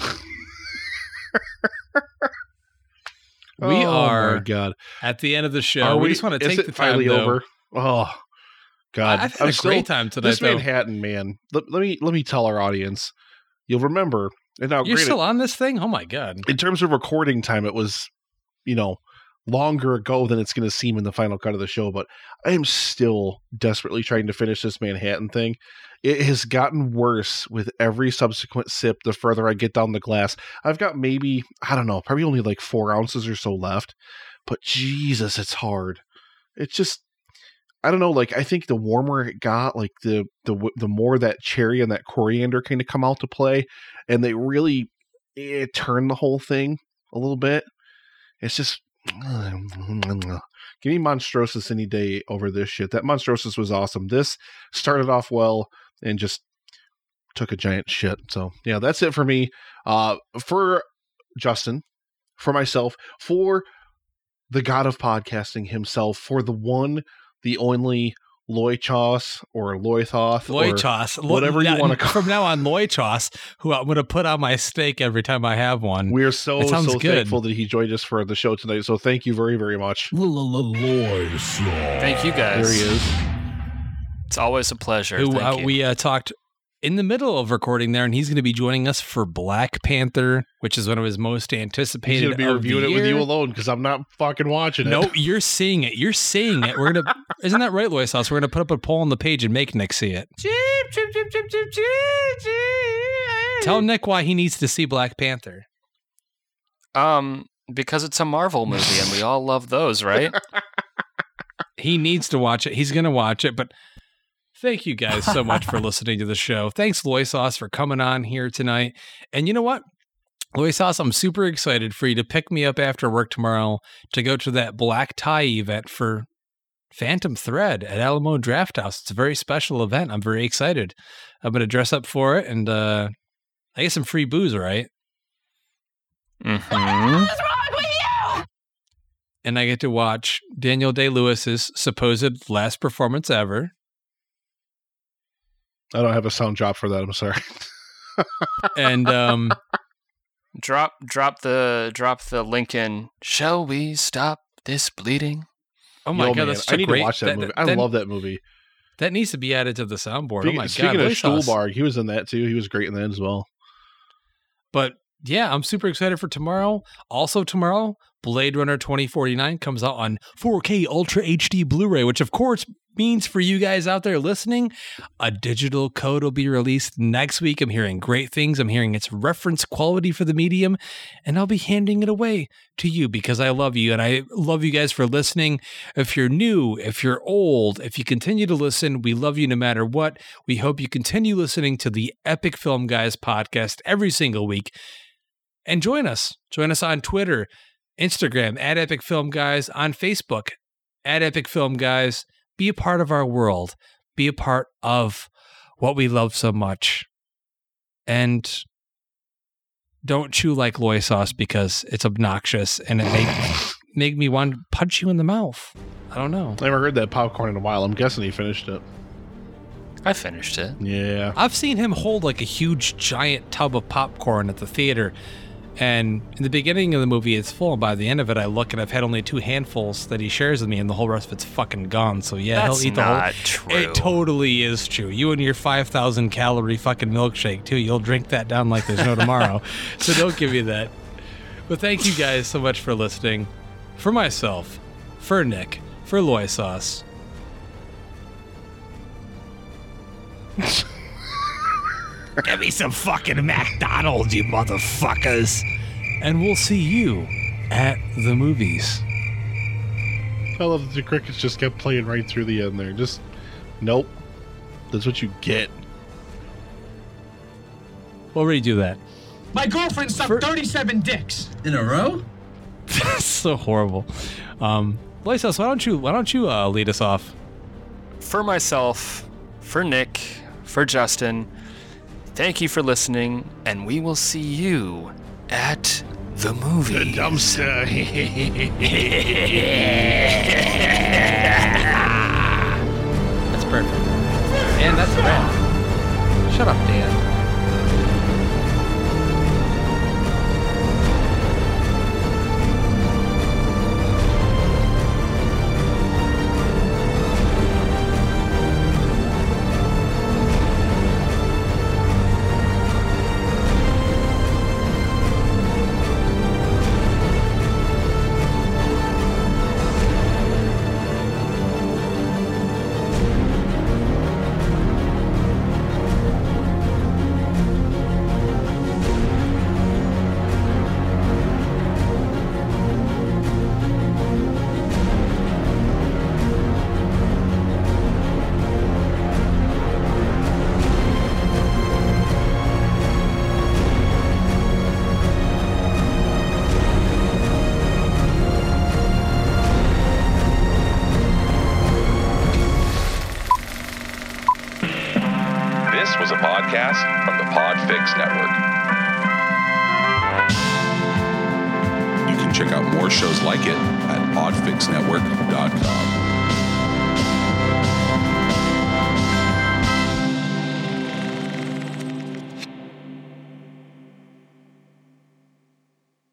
We oh are my god at the end of the show. Are we, just want to is take it the time finally though. over? Oh god, I've had I'm a still, great time tonight. This though. Manhattan man. Let, let me let me tell our audience. You'll remember. And now, You're granted, still on this thing? Oh my god! in terms of recording time, it was, you know, longer ago than it's going to seem in the final cut of the show. But I am still desperately trying to finish this Manhattan thing. It has gotten worse with every subsequent sip. The further I get down the glass, I've got maybe I don't know, probably only like four ounces or so left. But Jesus, it's hard. It's just. I don't know, like I think the warmer it got, like the the the more that cherry and that coriander kind of come out to play, and they really eh, turn the whole thing a little bit. It's just give me Monstrosus any day over this shit. That Monstrosus was awesome. This started off well and just took a giant shit. So yeah, that's it for me. Uh, for Justin, for myself, for the god of podcasting himself, for the one. The only Loichos or Loithoth or Loichos, whatever you want to call. From now on, Loichos, who I'm going to put on my steak every time I have one. We're so That sounds so good. thankful that he joined us for the show tonight. So thank you very very much. Thank you guys. There he is. It's always a pleasure. Who Thank uh, you. we uh, talked in the middle of recording there, and he's going to be joining us for Black Panther, which is one of his most anticipated. He's going to be of reviewing the it with year. you alone because I'm not fucking watching it. No, you're seeing it. You're seeing it. We're gonna. Isn't that right, Lois House? We're gonna put up a poll on the page and make Nick see it. Tell Nick why he needs to see Black Panther. Um, because it's a Marvel movie and we all love those, right? He needs to watch it. He's gonna watch it. But thank you guys so much for listening to the show. Thanks, Loisos, for coming on here tonight. And you know what? Loisos, I'm super excited for you to pick me up after work tomorrow to go to that black tie event for Phantom Thread at Alamo Draft House. It's a very special event. I'm very excited. I'm going to dress up for it, and uh, I get some free booze, right? Mm-hmm. And I get to watch Daniel Day-Lewis's supposed last performance ever. I don't have a sound drop for that. I'm sorry. And um, drop drop the drop the link in. Shall we stop this bleeding? oh my Yo, god, man, that's such I a need great, to watch that, movie. I that, love that movie. That needs to be added to the soundboard. Speaking, oh my speaking god, of Loisos. Stuhlbarg, he was in that too. He was great in that as well. But yeah, I'm super excited for tomorrow. Also tomorrow, Blade Runner twenty forty-nine comes out on four K Ultra H D Blu-ray, which of course means for you guys out there listening, a digital code will be released next week. I'm hearing great things. I'm hearing it's reference quality for the medium, and I'll be handing it away to you because I love you and I love you guys for listening. If you're new, if you're old, if you continue to listen, we love you no matter what. We hope you continue listening to the Epic Film Guys podcast every single week. And join us. Join us on Twitter, Instagram, at Epic Film Guys, on Facebook, at Epic Film Guys. Be a part of our world. Be a part of what we love so much. And don't chew like loy sauce because it's obnoxious and it make, make me want to punch you in the mouth. I don't know. I haven't heard that popcorn in a while. I'm guessing he finished it. I finished it. Yeah. I've seen him hold like a huge giant tub of popcorn at the theater. And in the beginning of the movie, it's full. And by the end of it, I look and I've had only two handfuls that he shares with me, and the whole rest of it's fucking gone. So yeah, That's he'll eat the not whole. true. It totally is true. You and your five thousand calorie fucking milkshake too. You'll drink that down like there's no tomorrow. So don't give me that. But thank you guys so much for listening. For myself, for Nick, for Loy Sauce. Give me some fucking McDonald's, you motherfuckers. And we'll see you at the movies. I love that the crickets just kept playing right through the end there. Just, nope. That's what you get. We'll redo that. My girlfriend sucked For- thirty-seven dicks. In a row? That's so horrible. Um, Lysos, why don't you why don't you uh, lead us off? For myself, for Nick, for Justin, thank you for listening, and we will see you at the movie. The dumpster. That's perfect. And that's a wrap. Shut up, Dan. This was a podcast from the Podfix Network. You can check out more shows like it at podfix network dot com.